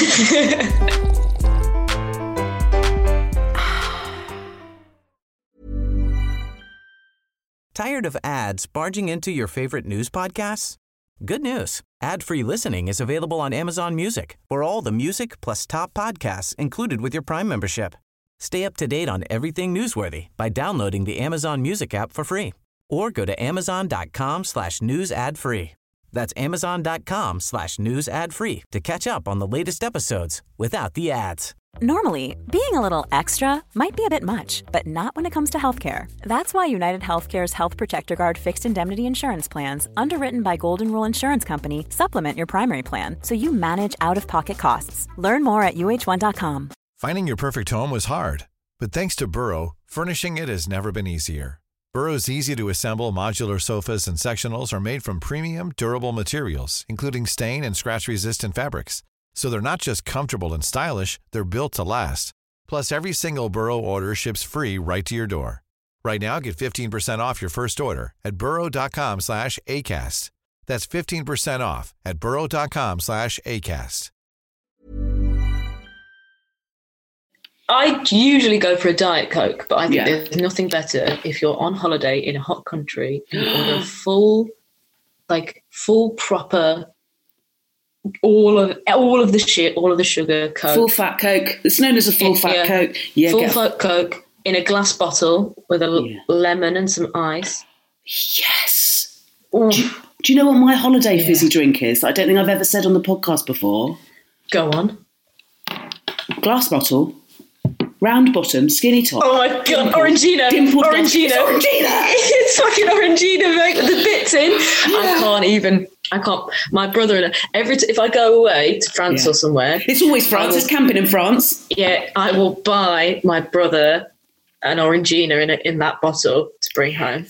Tired of ads barging into your favorite news podcasts? Good news. Ad-free listening is available on Amazon Music for all the music plus top podcasts included with your Prime membership. Stay up to date on everything newsworthy by downloading the Amazon Music app for free or go to amazon.com slash news ad free. That's amazon.com slash news ad free to catch up on the latest episodes without the ads.
Normally, being a little extra might be a bit much, but not when it comes to healthcare. That's why United Healthcare's Health Protector Guard fixed indemnity insurance plans, underwritten by Golden Rule Insurance Company, supplement your primary plan so you manage out-of-pocket costs. Learn more at U H one dot com.
Finding your perfect home was hard, but thanks to Burrow, furnishing it has never been easier. Burrow's easy-to-assemble modular sofas and sectionals are made from premium, durable materials, including stain and scratch-resistant fabrics. So they're not just comfortable and stylish, they're built to last. Plus, every single Burrow order ships free right to your door. Right now, get fifteen percent off your first order at burrow.com slash ACAST. That's fifteen percent off at burrow.com slash ACAST.
I usually go for a Diet Coke, but I think
Yeah.
there's nothing better if you're on holiday in a hot country and you order a full, like, full proper, all of all of the shit, all of the sugar, Coke.
Full fat Coke. It's known as a full fat
Yeah.
Coke. Yeah,
full
get a-
fat Coke in a glass bottle with a l-
Yeah.
lemon and some ice.
Yes.
Ooh,
Do you, do you know what my holiday
Yeah.
fizzy drink is that I don't think I've ever said on the podcast before?
go on.
Glass bottle, round bottom, skinny top.
Oh my god, Orangina!
Dimpled
Orangina!
bottom. Orangina!
It's fucking Orangina, mate, with the bits in. I can't even. I can't. My brother and I, every t- if I go away to France
Yeah.
or somewhere,
It's always France. It's camping in France.
yeah, I will buy my brother an Orangina in a, in that bottle to bring home.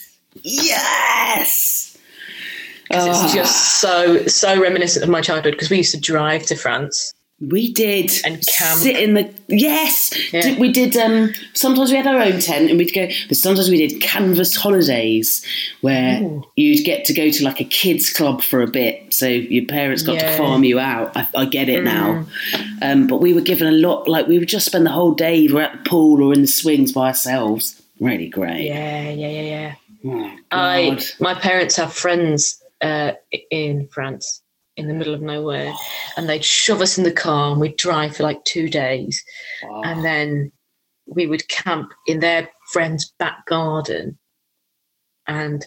Yes.
'Cause
Ah.
It's just so so reminiscent of my childhood because we used to drive to France.
We did
And camp.
sit in the yes.
Yeah.
Did- We did. Um, sometimes we had our own tent, and we'd go. But sometimes we did canvas holidays, where
Ooh.
you'd get to go to like a kids club for a bit. So your parents got to
Yeah.
farm you out. I, I get it now.
Mm.
Um, but we were given a lot. Like we would just spend the whole day either at the pool or in the swings by ourselves. Really great.
Yeah, yeah, yeah, yeah.
Oh,
I
God.
my parents have friends uh, in France, in the middle of nowhere, and they'd shove us in the car and we'd drive for like two days,
Oh.
and then we would camp in their friend's back garden. And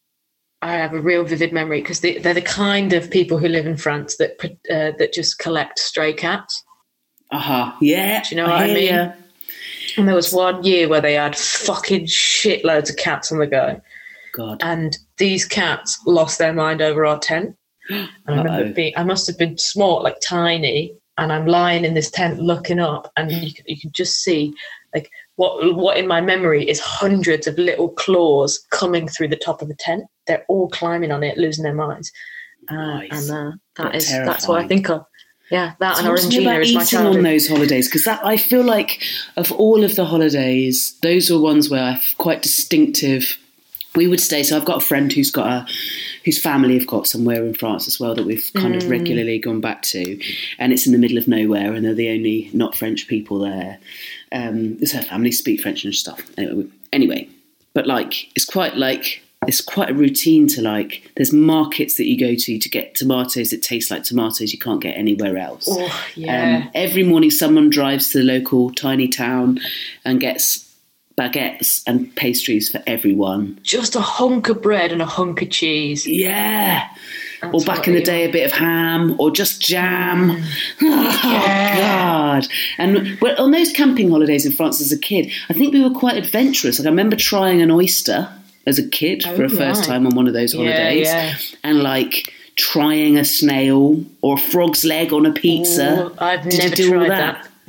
I have a real vivid memory because they, they're the kind of people who live in France that uh, that just collect stray cats.
Uh-huh. Yeah.
Do you know what I
hear
mean?
ya.
And there was one year where they had fucking shitloads of cats on the go.
God.
And these cats lost their mind over our tent. And I remember
Uh-oh.
being, I must have been small, like tiny, and I'm lying in this tent looking up, and you can, you can just see like what what in my memory is hundreds of little claws coming through the top of the tent. They're all climbing on it, losing their minds. Uh,
Nice.
And uh, that
But
is that's what I
terrifying.
think of. Yeah, that and
Talk to me
Orangina
about
is my
eating on
childhood.
those holidays, because that I feel like of all of the holidays, those were ones where I've quite distinctive. We would stay. So I've got a friend who's got a whose family have got somewhere in France as well that we've kind
Mm.
of regularly gone back to, and it's in the middle of nowhere, and they're the only not French people there. Um, because her family speak French and stuff. Anyway, anyway, but like it's quite like. It's quite a routine to like, there's markets that you go to to get tomatoes that taste like tomatoes you can't get anywhere else.
Oh, yeah.
Um, every morning someone drives to the local tiny town and gets baguettes and pastries for everyone.
Just a hunk of bread and a hunk of cheese.
Yeah.
That's
or back
what
in the
you-
day, a bit of ham or just jam. Oh,
Yeah.
God. And well, on those camping holidays in France as a kid, I think we were quite adventurous. Like I remember trying an oyster as a kid
Oh,
for a first
right.
time on one of those
Yeah,
holidays.
yeah.
And like trying a snail or a frog's leg on a pizza.
Ooh, I've
Did you
never
do all
tried
that?
that.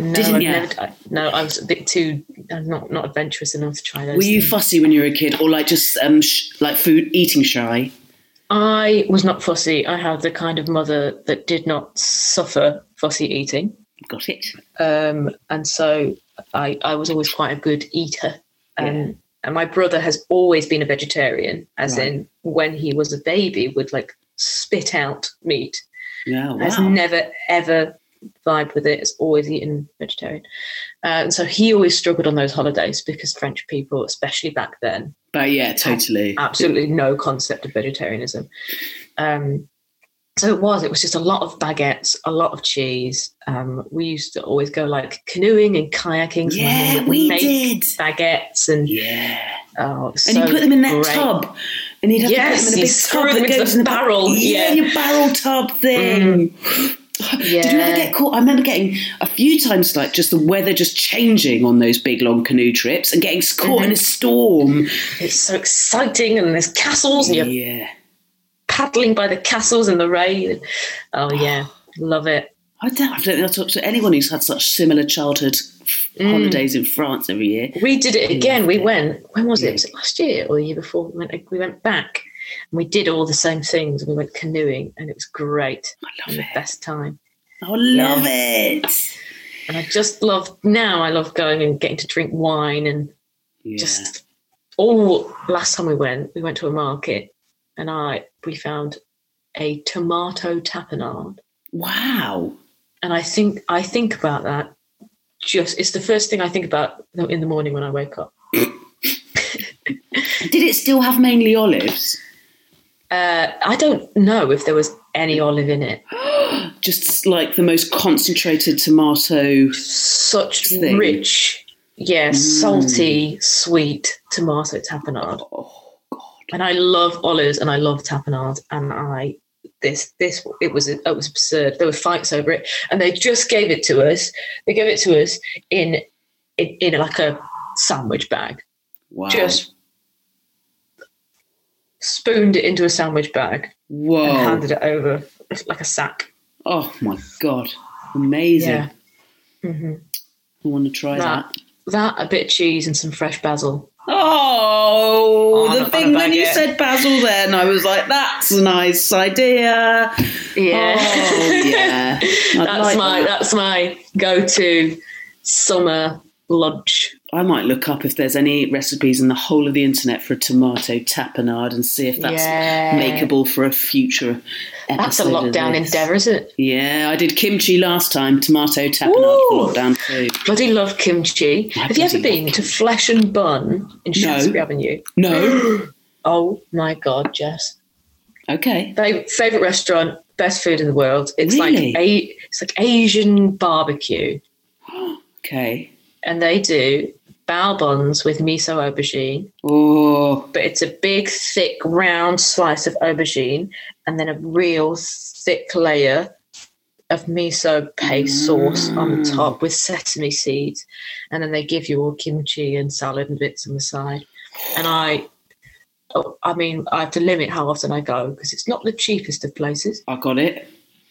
No,
Didn't
I've
you?
never, I, no, I was a bit too uh, not not adventurous enough to try those.
Were you
things.
fussy when you were a kid, or like just um sh- like food eating shy?
I was not fussy. I had the kind of mother that did not suffer fussy eating.
Got it.
Um, and so I, I was always quite a good eater. Um,
Yeah.
And my brother has always been a vegetarian, as
Right.
in when he was a baby would like spit out meat.
Yeah,
Has
wow.
never, ever vibed with it. Has always eaten vegetarian. Uh, and so he always struggled on those holidays because French people, especially back then,
But yeah, totally.
absolutely no concept of vegetarianism. Um, so it was, it was just a lot of baguettes, a lot of cheese. Um, we used to always go like canoeing and kayaking. So my mum
Yeah,
would
we
make
did.
baguettes and
Yeah.
oh, it was
And
so
you put them in that
great.
tub. And you'd have
Yes,
to put them in a
you
big
screw
tub
them
that
into
goes
the
in the back-
barrel,
Yeah,
yeah.
your barrel tub thing.
Yeah.
Did you ever get caught? I remember getting a few times, like just the weather just changing on those big long canoe trips and getting caught in a storm.
It's so exciting, and there's castles, and you're
Yeah.
paddling by the castles in the rain. Oh yeah, love it.
I don't, I don't think I've talked to anyone who's had such similar childhood
Mm.
holidays in France every year.
We did it again. We
Yeah.
went. When was
Yeah.
it? Was it last year or the year before? We went. We went back, and we did all the same things. We went canoeing, and it was great.
I
And
love
the
it.
best time.
I love it.
And I just love now. I love going and getting to drink wine and
Yeah.
just. Oh, last time we went, we went to a market, and I we found a tomato tapenade.
Wow.
And I think I think about that. Just it's the first thing I think about in the morning when I wake up.
Did it still have mainly olives?
Uh, I don't know if there was any olive in it.
Just like the most concentrated tomato.
Such
Thing.
rich, yeah, salty, sweet tomato tapenade.
Oh, God.
And I love olives and I love tapenade. And I this this it was it was absurd. There were fights over it, and they just gave it to us. They gave it to us in in, in like a sandwich bag.
Wow.
Just spooned it into a sandwich bag and
Whoa.
handed it over like a sack.
Oh, my God. Amazing.
Yeah. Mm-hmm.
I want to try that.
That, that, a bit of cheese and some fresh basil.
Oh,
On
the
a- on
thing
a
when you
baguette.
said basil then, I was like, that's a nice idea.
Yeah.
Oh, yeah. I'd
that's
like
my
that.
that's my go-to summer lunch.
I might look up if there's any recipes in the whole of the internet for a tomato tapenade and see if that's
Yeah.
makeable for a future episode.
That's a
of
lockdown
this.
endeavour, isn't it?
Yeah, I did kimchi last time, tomato tapenade
Ooh.
for lockdown too.
Bloody love kimchi.
I
Have you ever
bloody
been
love
to Flesh and Bun in Shaftesbury Avenue?
No.
Oh my God, Jess.
Okay.
Fav- Favorite restaurant, best food in the world. It's
Really?
like a, it's like Asian barbecue,
Okay.
and they do bao buns with miso aubergine.
Oh,
But it's a big, thick, round slice of aubergine, and then a real thick layer of miso paste sauce on the top with sesame seeds, and then they give you all kimchi and salad and bits on the side. And I, oh, I mean, I have to limit how often I go because it's not the cheapest of places.
I got it.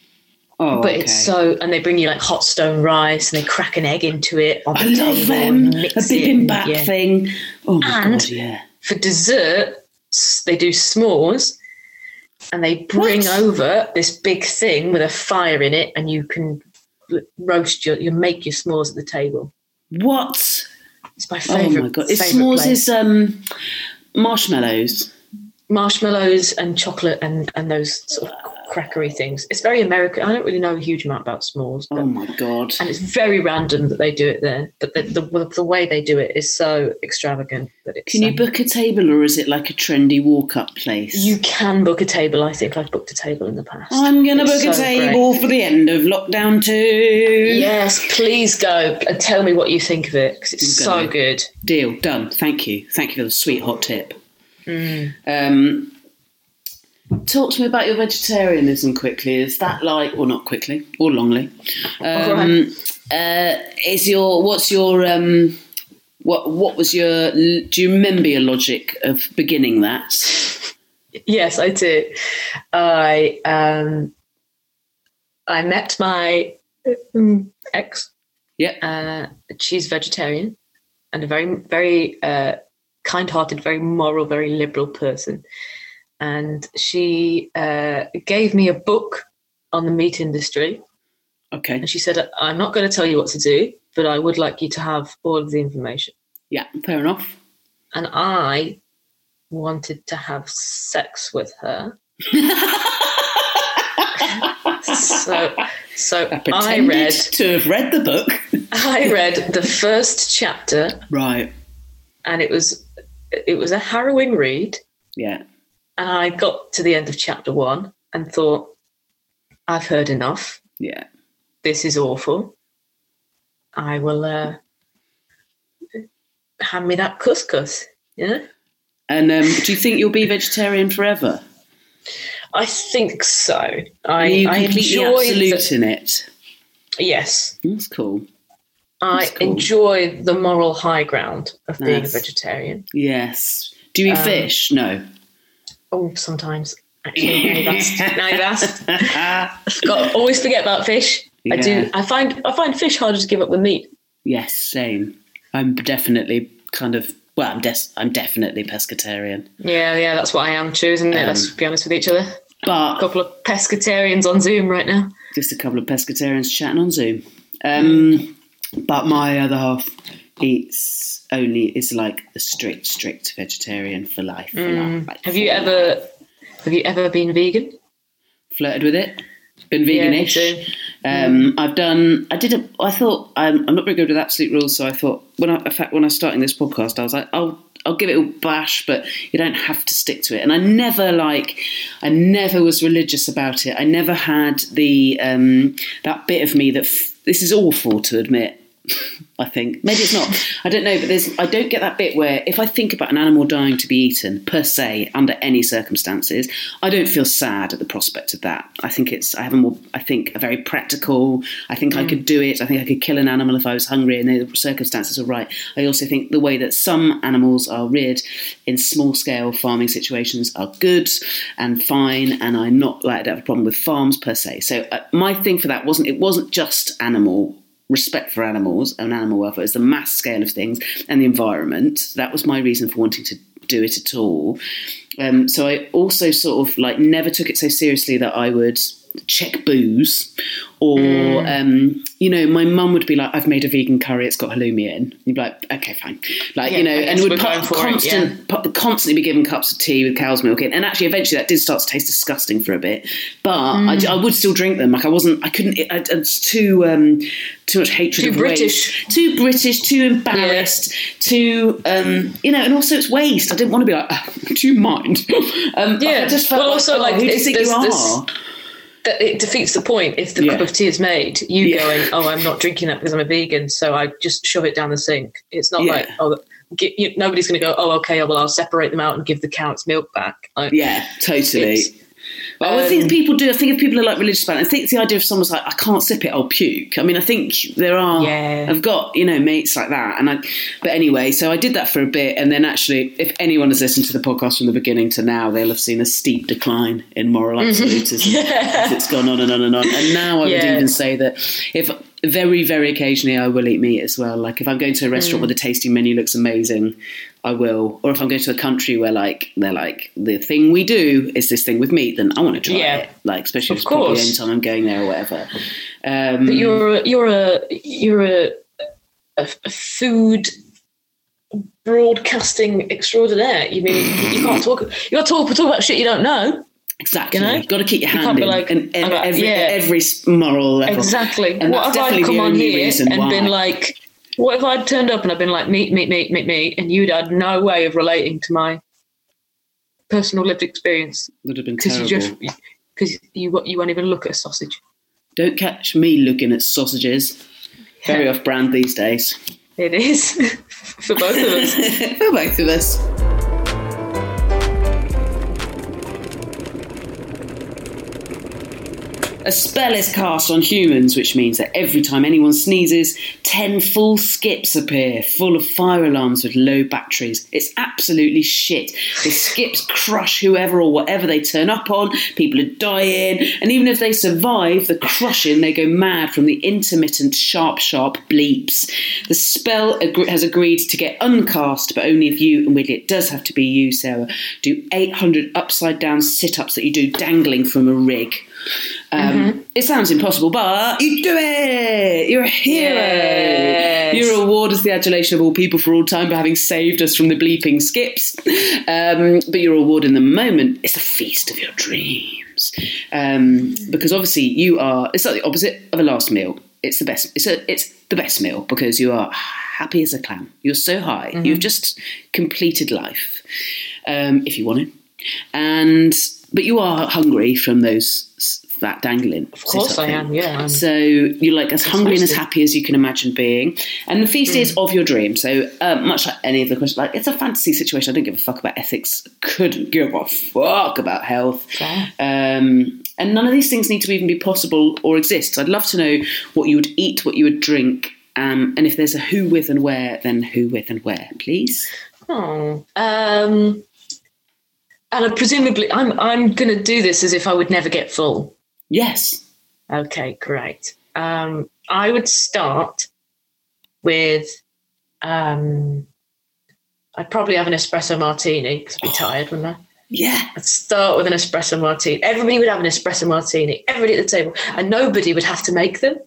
Oh,
But
okay.
it's so, and they bring you like hot stone rice, and they crack an egg into it on the
I love
table
them.
and
A
mix it.
bibimbap
and- yeah.
thing. Oh my
And-
God, yeah.
For dessert, s- they do s'mores, and they bring
What?
over this big thing with a fire in it, and you can l- roast your, you make your s'mores at the table.
What?
It's my
Oh
favorite.
my God. Is
favourite
s'mores
place.
is um, marshmallows.
Marshmallows and chocolate and, and those sort of crackery things. It's very American. I don't really know a huge amount about s'mores, but,
Oh my God.
and it's very random that they do it there. But the, the the way they do it is so extravagant that it's.
Can you
um,
book a table or is it like a trendy walk-up place?
You can book a table. I think I've booked a table in the past.
I'm going to
It's
book a
so
table for the end of lockdown two.
Yes, please go and tell me what you think of it because it's
I'm
so
gonna.
good.
Deal. Done. Thank you. Thank you for the sweet hot tip.
Mm.
Um, talk to me about your vegetarianism quickly. Is that like, or not quickly, or longly? Um,
Alright.
uh, is your what's your um, what what was your? Do you remember your logic of beginning that?
Yes, I do. I um, I met my um, ex
Yeah.
Uh, she's vegetarian and a very, very uh, kind-hearted, very moral, very liberal person. And she uh, gave me a book on the meat industry.
Okay.
And she said, I'm not going to tell you what to do, but I would like you to have all of the information.
Yeah, fair enough.
And I wanted to have sex with her. so so
I,
I read
to have read the book.
I read the first chapter.
Right.
And it was it was a harrowing read.
Yeah.
And I got to the end of chapter one and thought, I've heard enough.
Yeah.
This is awful. I will uh, hand me that couscous, yeah?
And um, do you think you'll be vegetarian forever?
I think so. I,
Are you
I
completely
enjoy
absolute
the,
in it?
Yes.
That's cool.
I
That's cool.
enjoy the moral high ground of being
Yes.
a vegetarian.
Yes. Do you eat
Um,
fish? No.
Oh, sometimes. Actually, now you've asked. Now you've asked. I've got always forget about fish. I
Yeah.
do. I find I find fish harder to give up than meat.
Yes, same. I'm definitely kind of, well, I'm, des- I'm definitely pescatarian.
Yeah, yeah, that's what I am too, isn't it?
Um,
Let's be honest with each other.
But
A couple of pescatarians on Zoom right now.
just a couple of pescatarians chatting on Zoom. Um, but my other half eats only, is like a strict, strict vegetarian for life. For life like
Have you
for
ever
life.
have you ever been vegan?
Flirted with it? Been
Yeah, me
veganish?
too.
Um, I've done. I did. A, I thought I'm, I'm not very good with absolute rules, so I thought when I, in fact, when I was starting this podcast, I was like, I'll, I'll give it a bash, but you don't have to stick to it. And I never like, I never was religious about it. I never had the um, that bit of me that f- this is awful to admit. I think maybe it's not. I don't know, but there's. I don't get that bit where if I think about an animal dying to be eaten per se under any circumstances, I don't feel sad at the prospect of that. I think it's. I have a more. I think a very practical. I think mm. I could do it. I think I could kill an animal if I was hungry and the circumstances are right. I also think the way that some animals are reared in small scale farming situations are good and fine, and I'm not like I don't have a problem with farms per se. So uh, my thing for that wasn't. It wasn't just animal. Respect for animals and animal welfare is the mass scale of things and the environment. That was my reason for wanting to do it at all. Um, so I also sort of like never took it so seriously that I would check booze or, mm. um, you know, my mum would be like, I've made a vegan curry, it's got halloumi in. You'd be like, okay, fine. Like,
yeah,
you know, and would
put
constant,
it, yeah.
put, constantly be given cups of tea with cow's milk in. And actually, eventually that did start to taste disgusting for a bit. But
mm.
I, I would still drink them. Like I wasn't, I couldn't, it, it's too, um, too much hatred
too
of
British.
waste. Too British, too embarrassed, yeah. too, um, you know, and also it's waste. I didn't want to be like, oh, do you mind? um,
yeah,
I just felt
well,
like,
also
oh,
like,
who do you think you are?
This, that it defeats the point if the
yeah.
cup of tea is made. You
yeah.
going, oh, I'm not drinking that because I'm a vegan, so I just shove it down the sink. It's not
yeah.
like, oh, get, you, nobody's going to go, oh, okay, well, I'll separate them out and give the cow its milk back. Like,
yeah, totally. Well,
um,
I think people do. I think if people are like religious about it, I think the idea of someone's like, I can't sip it, I'll puke. I mean, I think there are.
Yeah.
I've got you know mates like that, and I. But anyway, so I did that for a bit, and then actually, if anyone has listened to the podcast from the beginning to now, they'll have seen a steep decline in moral absolutism.
yeah.
It's gone on and on and on, and now I
yeah.
would even say that if. Very, very occasionally I will eat meat as well. Like if I'm going to a restaurant
mm.
where the tasting menu looks amazing, I will. Or if I'm going to a country where like they're like, the thing we do is this thing with meat, then I want to try
yeah.
it. Like especially
of
if it's probably the
course.
only time I'm going there or whatever. Um,
but you're a, you're a you're a, a, a food broadcasting extraordinaire. You mean you can't talk you can't talk talk about shit you don't know.
Exactly.
You know?
You've got to keep your
you
hand in
like,
and, and
like,
every,
yeah.
every moral level.
Exactly.
And
what
that's
if I'd
definitely
come
the
on
only
here
reason
and
why.
been like, what if I'd turned up and I'd been like, meat, meat, meat, meat, meat, and you'd had no way of relating to my personal lived experience?
Would have been
Because
terrible.
you just because you you won't even look at a sausage.
Don't catch me looking at sausages. Very
Yeah.
off brand these days.
It is for both of us.
For both of us. A spell is cast on humans, which means that every time anyone sneezes, ten full skips appear, full of fire alarms with low batteries. It's absolutely shit. The skips crush whoever or whatever they turn up on. People are dying. And even if they survive the crushing, they go mad from the intermittent sharp, sharp bleeps. The spell ag- has agreed to get uncast, but only if you, and weirdly it does have to be you, Sarah, do eight hundred upside down sit-ups that you do dangling from a rig. Um, mm-hmm. It sounds impossible, but you do it! You're a hero! Yes. Your award is the adulation of all people for all time for having saved us from the bleeping skips. Um, but your award in the moment is the feast of your dreams. Um, because obviously you are, it's like the opposite of a last meal. It's the best, it's a, it's the best meal because you are happy as a clam. You're so high. Mm-hmm. You've just completed life, um, if you want it. And but you are hungry from those that dangling.
Of course I am, yeah. I'm
so you're like as hungry and as happy as you can imagine being. And the feast mm. is of your dream. So uh, much like any of the questions, like it's a fantasy situation. I don't give a fuck about ethics. Couldn't give a fuck about health.
Okay.
Um, and none of these things need to even be possible or exist. So I'd love to know what you would eat, what you would drink, um, and if there's a who, with, and where, then who, with, and where, please.
Oh, um, and presumably, I'm I'm going to do this as if I would never get full.
Yes.
Okay, great. Um, I would start with, um, I'd probably have an espresso martini because I'd be tired, wouldn't I?
Yeah.
I'd start with an espresso martini. Everybody would have an espresso martini, everybody at the table, and nobody would have to make them.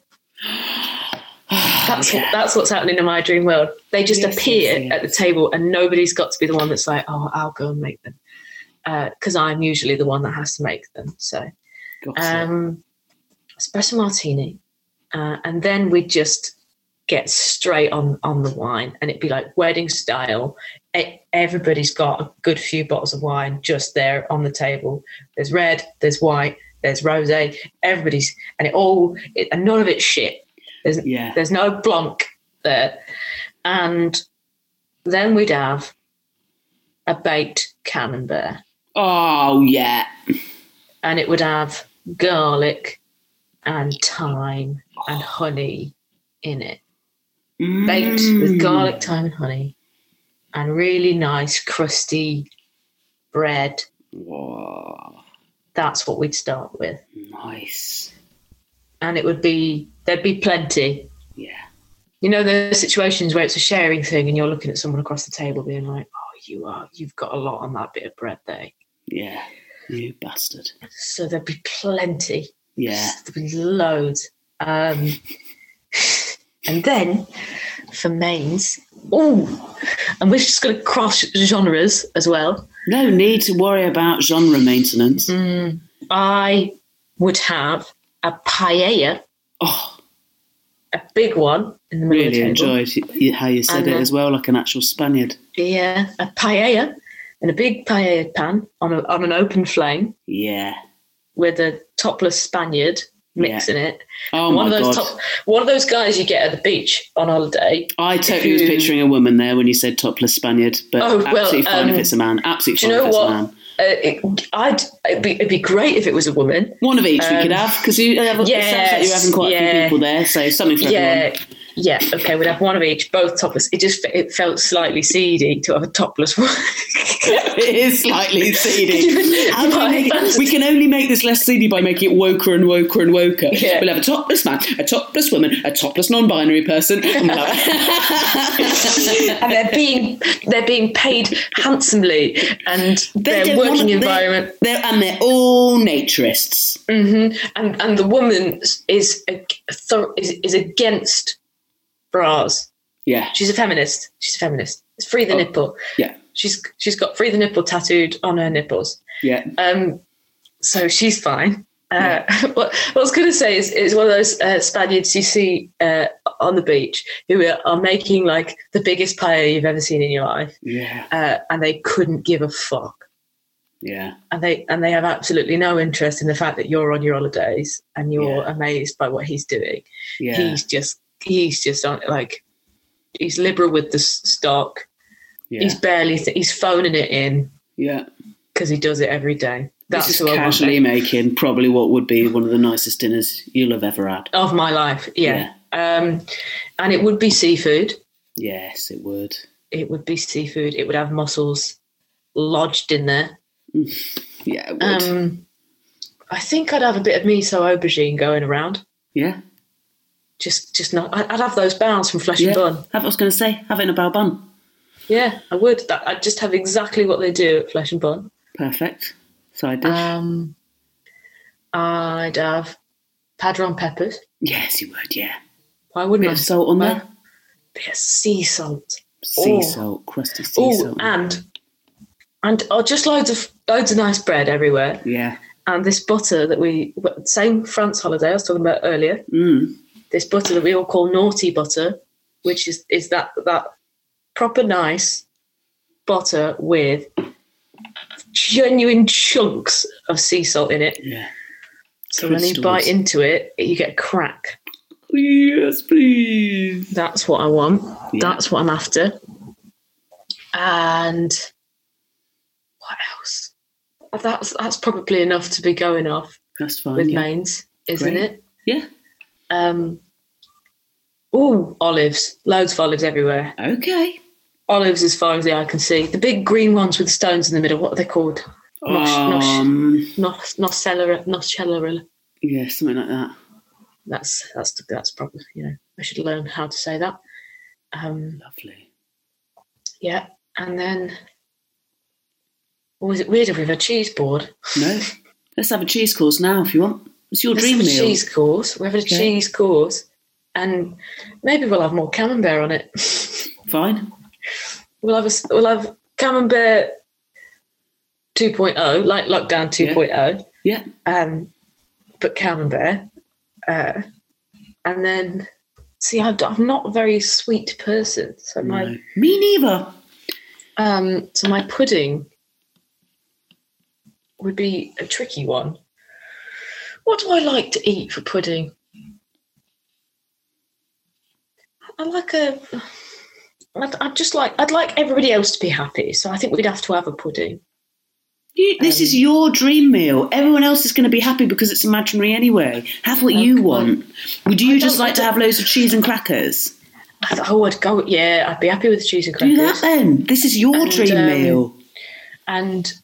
That's, yeah. what, that's what's happening in my dream world. They just yes, appear yes, yes. at the table and nobody's got to be the one that's like, oh, I'll go and make them. Because uh, I'm usually the one that has to make them. So, um, espresso martini. Uh, and then we'd just get straight on, on the wine. And it'd be like wedding style. It, everybody's got a good few bottles of wine just there on the table. There's red, there's white, there's rosé. Everybody's, and it all, it, and none of it's shit. There's, yeah. there's no Blanc there. And then we'd have a baked camembert.
Oh, yeah.
And it would have garlic and thyme and honey in it. Mm. Baked with garlic, thyme and honey. And really nice, crusty bread.
Whoa.
That's what we'd start with.
Nice.
And it would be, there'd be plenty.
Yeah.
You know, there's situations where it's a sharing thing and you're looking at someone across the table being like, oh, you are, you've got a lot on that bit of bread there.
Yeah, you bastard.
So there'd be plenty.
Yeah.
There'd be loads. Um, and then for mains, oh, and we're just going to cross genres as well.
No need to worry about genre maintenance.
Mm, I would have a paella.
Oh.
A big one in the middle
really
of the table.
Enjoyed how you said and it as well, like an actual Spaniard.
Yeah, a paella in a big paella pan on a, on an open flame.
Yeah.
With a topless Spaniard mixing
yeah.
it.
Oh
one
my
of those
God.
Top, one of those guys you get at the beach on holiday.
I totally
who,
was picturing a woman there when you said topless Spaniard, but
oh, well,
absolutely fine
um,
if it's a man. Absolutely fine
you know
if it's
what?
a man.
Uh, it, I'd, it'd, be, it'd be great if it was a woman.
One of each
um,
we could have, because you have a,
yes,
it sounds like you're having quite
yeah,
a few people there, so something for
yeah,
everyone.
Yeah, okay, we'd have one of each, both topless. It just it felt slightly seedy to have a topless one.
It is slightly seedy. How do I make it? We can only make this less seedy by making it woker and woker and woker.
Yeah.
We'll have a topless man, a topless woman, a topless non-binary person, and, we'll have...
and they're being they're being paid handsomely, and
they
their working
wanna,
environment,
they're, they're, and they're all naturists.
Mm-hmm. And and the woman is is is against bras.
Yeah,
she's a feminist. She's a feminist. It's free the oh. nipple.
Yeah.
She's she's got free the nipple tattooed on her nipples.
Yeah.
Um, so she's fine. Uh,
yeah.
what, what I was going to say is, is one of those uh, Spaniards you see uh, on the beach who are, are making like the biggest paella you've ever seen in your life.
Yeah.
Uh, and they couldn't give a fuck.
Yeah.
And they and they have absolutely no interest in the fact that you're on your holidays and you're
yeah.
amazed by what he's doing.
Yeah.
He's just he's just on like he's liberal with the stock.
Yeah.
He's barely th- he's phoning it in.
Yeah.
because he does it every day. That's
this is
who I want
casually
then.
making probably what would be one of the nicest dinners you'll have ever had.
Of my life, yeah. yeah. Um, and it would be seafood.
Yes, it would.
It would be seafood. It would have mussels lodged in there.
Yeah, it would.
Um, I think I'd have a bit of miso aubergine going around.
Yeah.
Just, just not. I'd have those bounds from Flesh
yeah.
and Bun.
Have, I was going to say, have it in a bao bun.
Yeah, I would. That, I'd just have exactly what they do at Flesh and Bun.
Perfect. Side dish.
Um, I'd have padron peppers.
Yes, you would. Yeah.
Why wouldn't
bit
I?
Of salt on
Well,
there.
Bit of sea salt.
Sea
oh.
salt, crusty sea
oh,
salt.
and and oh, just loads of loads of nice bread everywhere.
Yeah.
And this butter that we same France holiday I was talking about earlier.
Mm.
This butter that we all call naughty butter, which is is that that proper nice butter with genuine chunks of sea salt in it.
Yeah.
So Crystals. When you bite into it, you get a crack.
Yes, please.
That's what I want.
Yeah.
That's what I'm after. And what else? That's that's probably enough to be going off.
That's fine.
With
yeah.
mains, isn't
Great.
it?
Yeah.
Um. Oh, olives. Loads of olives everywhere.
Okay.
Olives as far as the eye can see. The big green ones with stones in the middle. What are they called? Nosh,
um,
nosh, nosh, nocelera, nocelera.
Yeah, something like that.
That's that's that's probably, you know, I should learn how to say that. Um,
Lovely.
Yeah, and then, or is it weird if we have a cheese board?
No, let's have a cheese course now if you want. It's your
let's
dream
have a
meal.
Cheese course. We have a okay. cheese course, and maybe we'll have more camembert on it.
Fine.
We'll have a we'll have camembert two point oh, like lockdown two point oh.
Yeah. yeah.
Um, but camembert. Uh, and then, see, I'm, I'm not a very sweet person. So
no.
my
Me neither.
Um, so my pudding would be a tricky one. What do I like to eat for pudding? I like a. I'd, I'd just like. I'd like everybody else to be happy. So I think we'd have to have a pudding.
You, this um, is your dream meal. Everyone else is going to be happy because it's imaginary anyway. Have what you want. Would you just like to have loads of cheese and crackers?
Oh, I'd go. Yeah, I'd be happy with cheese and crackers.
Do that then. This is your
and,
dream
um,
meal.
And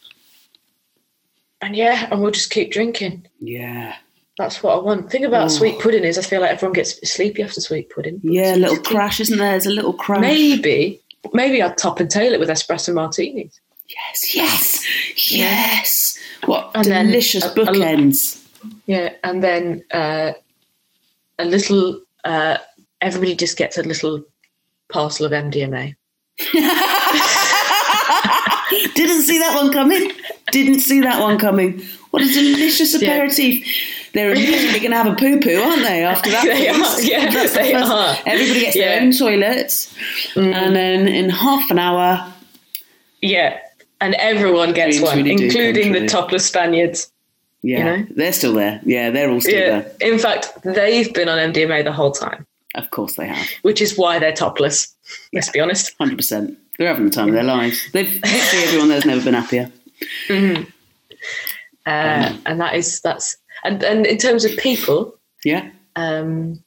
and yeah, and we'll just keep drinking.
Yeah,
that's what I want. The thing about oh. sweet pudding is, I feel like everyone gets sleepy after sweet pudding.
Yeah, a little crash, isn't there? There's a little crash.
Maybe, maybe I'd top and tail it with espresso martinis.
Yes, yes, yes. What
and
delicious
then,
bookends.
A, a, yeah, and then uh, a little, uh, everybody just gets a little parcel of M D M A.
Didn't see that one coming. Didn't see that one coming. What a delicious aperitif. Yeah. They're immediately going to have a poo-poo, aren't they, after that?
They are, yeah,
That's
they
the first,
are.
Everybody gets
yeah.
their own toilets, mm. and then in half an hour...
Yeah. And everyone gets
dreams
one,
really
including the topless Spaniards.
Yeah,
you know?
They're still there. Yeah, they're all still
yeah.
there.
In fact, they've been on M D M A the whole time.
Of course they have.
Which is why they're topless, let's
yeah.
be honest.
one hundred percent. They're having the time of their lives. They've literally everyone there's never been happier.
Mm-hmm. Uh, um, and that is, that's, and, and in terms of people,
yeah,
um,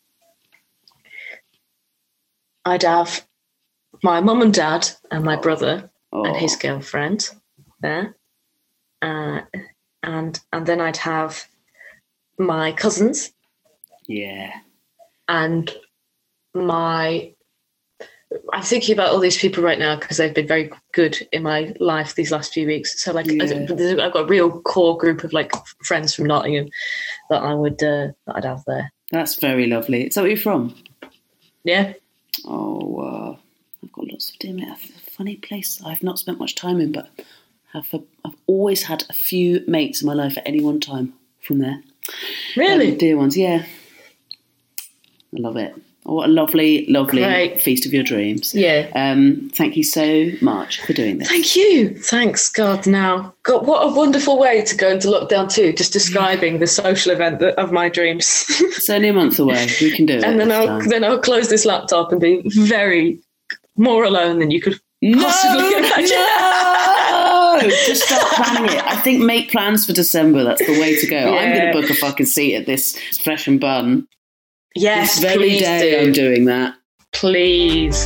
I'd have my mum and dad and my brother. Oh. And his girlfriend there, uh, and and then I'd have my cousins,
yeah,
and my. I'm thinking about all these people right now because they've been very good in my life these last few weeks. So like, yeah. I've got a real core group of like friends from Nottingham that I would uh, that I'd have there.
That's very lovely. Is that where you're from?
Yeah.
Oh, uh, I've got lots of damn it. Funny place I've not spent much time in, but have a, I've always had a few mates in my life at any one time from there.
Really?
Um, dear ones, yeah. I love it. Oh, what a lovely, lovely Great. feast of your dreams.
Yeah.
Um, thank you so much for doing this.
Thank you. Thanks, God, now. God, what a wonderful way to go into lockdown too, just describing yeah. the social event that, of my dreams.
It's only a month away. We can do it.
And then I'll,
time.
then I'll close this laptop and be very more alone than you could possibly
no,
imagine.
No! just start planning it. I think make plans for December. That's the way to go.
Yeah.
I'm going to book a fucking seat at this Fresh and Bun.
Yes,
this very
please
day
do.
I'm doing that.
Please.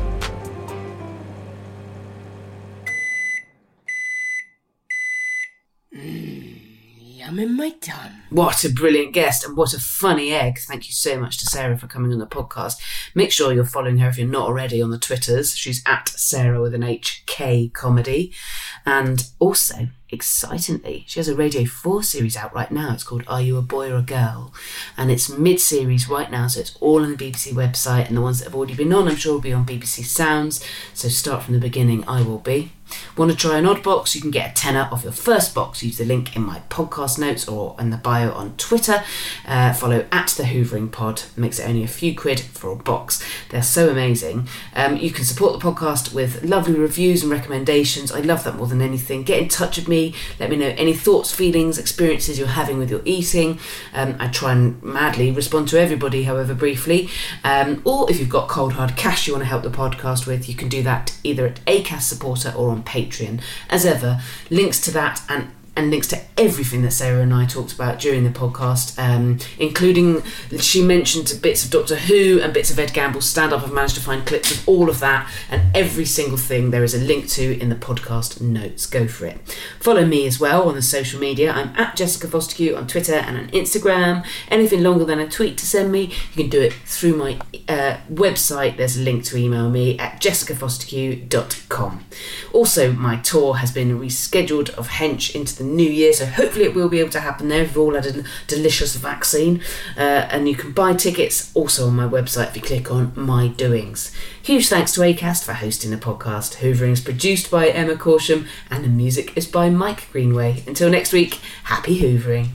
Yum in my tongue.
What a brilliant guest and what a funny egg. Thank you so much to Sarah for coming on the podcast. Make sure you're following her if you're not already on the Twitters. She's at Sarah with an H K comedy. And also, excitingly, she has a Radio four series out right now. It's called Are You a Boy or a Girl? And it's mid-series right now, so it's all on the B B C website, and the ones that have already been on, I'm sure, will be on B B C Sounds. So start from the beginning, I will be. Want to try an odd box? You can get a tenner off your first box. Use the link in my podcast notes or in the bio on Twitter. Uh, follow at the Hoovering Pod. Makes it only a few quid for a box. They're so amazing. Um, you can support the podcast with lovely reviews and recommendations. I love that more than anything. Get in touch with me. Let me know any thoughts, feelings, experiences you're having with your eating. Um, I try and madly respond to everybody, however briefly. Um, or if you've got cold hard cash you want to help the podcast with, you can do that either at Acast Supporter or on Patreon. As ever, links to that and and links to everything that Sarah and I talked about during the podcast, um, including, she mentioned bits of Doctor Who and bits of Ed Gamble's stand-up. I've managed to find clips of all of that, and every single thing there is a link to in the podcast notes. Go for it. Follow me as well on the social media. I'm at Jessica Fostekew on Twitter and on Instagram. Anything longer than a tweet to send me, you can do it through my uh, website. There's a link to email me at jessica fostekew dot com. Also, my tour has been rescheduled of Hench into the new year, so hopefully it will be able to happen there. We've all had a delicious vaccine, uh, and you can buy tickets also on my website if you click on My Doings. Huge thanks to Acast for hosting the podcast. Hoovering is produced by Emma Corsham and the music is by Mike Greenway. Until next week, happy hoovering.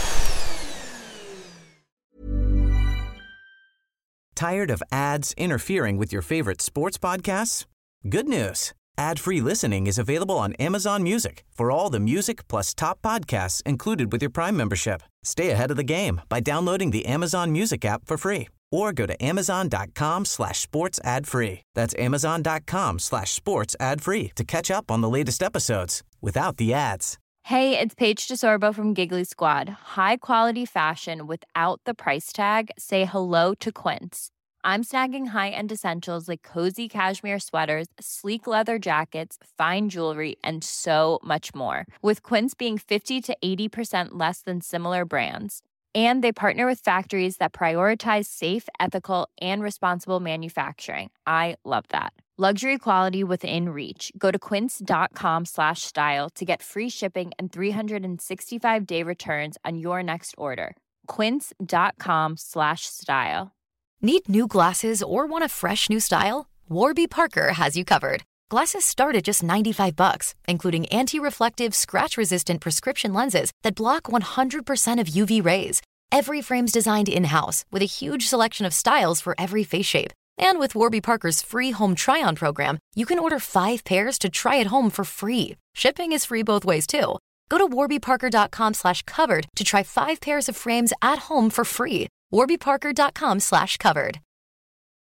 Tired of ads interfering with your favorite sports podcasts? Good news. Ad-free listening is available on Amazon Music for all the music plus top podcasts included with your Prime membership. Stay ahead of the game by downloading the Amazon Music app for free or go to amazon.com slash sports ad free. That's amazon.com slash sports ad free to catch up on the latest episodes without the ads.
Hey, it's Paige DeSorbo from Giggly Squad. High quality fashion without the price tag. Say hello to Quince. I'm snagging high-end essentials like cozy cashmere sweaters, sleek leather jackets, fine jewelry, and so much more. With Quince being fifty to eighty percent less than similar brands. And they partner with factories that prioritize safe, ethical, and responsible manufacturing. I love that. Luxury quality within reach. Go to quince.com slash style to get free shipping and three sixty-five day returns on your next order. Quince.com slash style.
Need new glasses or want a fresh new style? Warby Parker has you covered. Glasses start at just ninety-five bucks, including anti-reflective, scratch-resistant prescription lenses that block one hundred percent of U V rays. Every frame's designed in-house with a huge selection of styles for every face shape. And with Warby Parker's free home try-on program, you can order five pairs to try at home for free. Shipping is free both ways, too. Go to warbyparker.com slash covered to try five pairs of frames at home for free. warbyparker.com slash covered.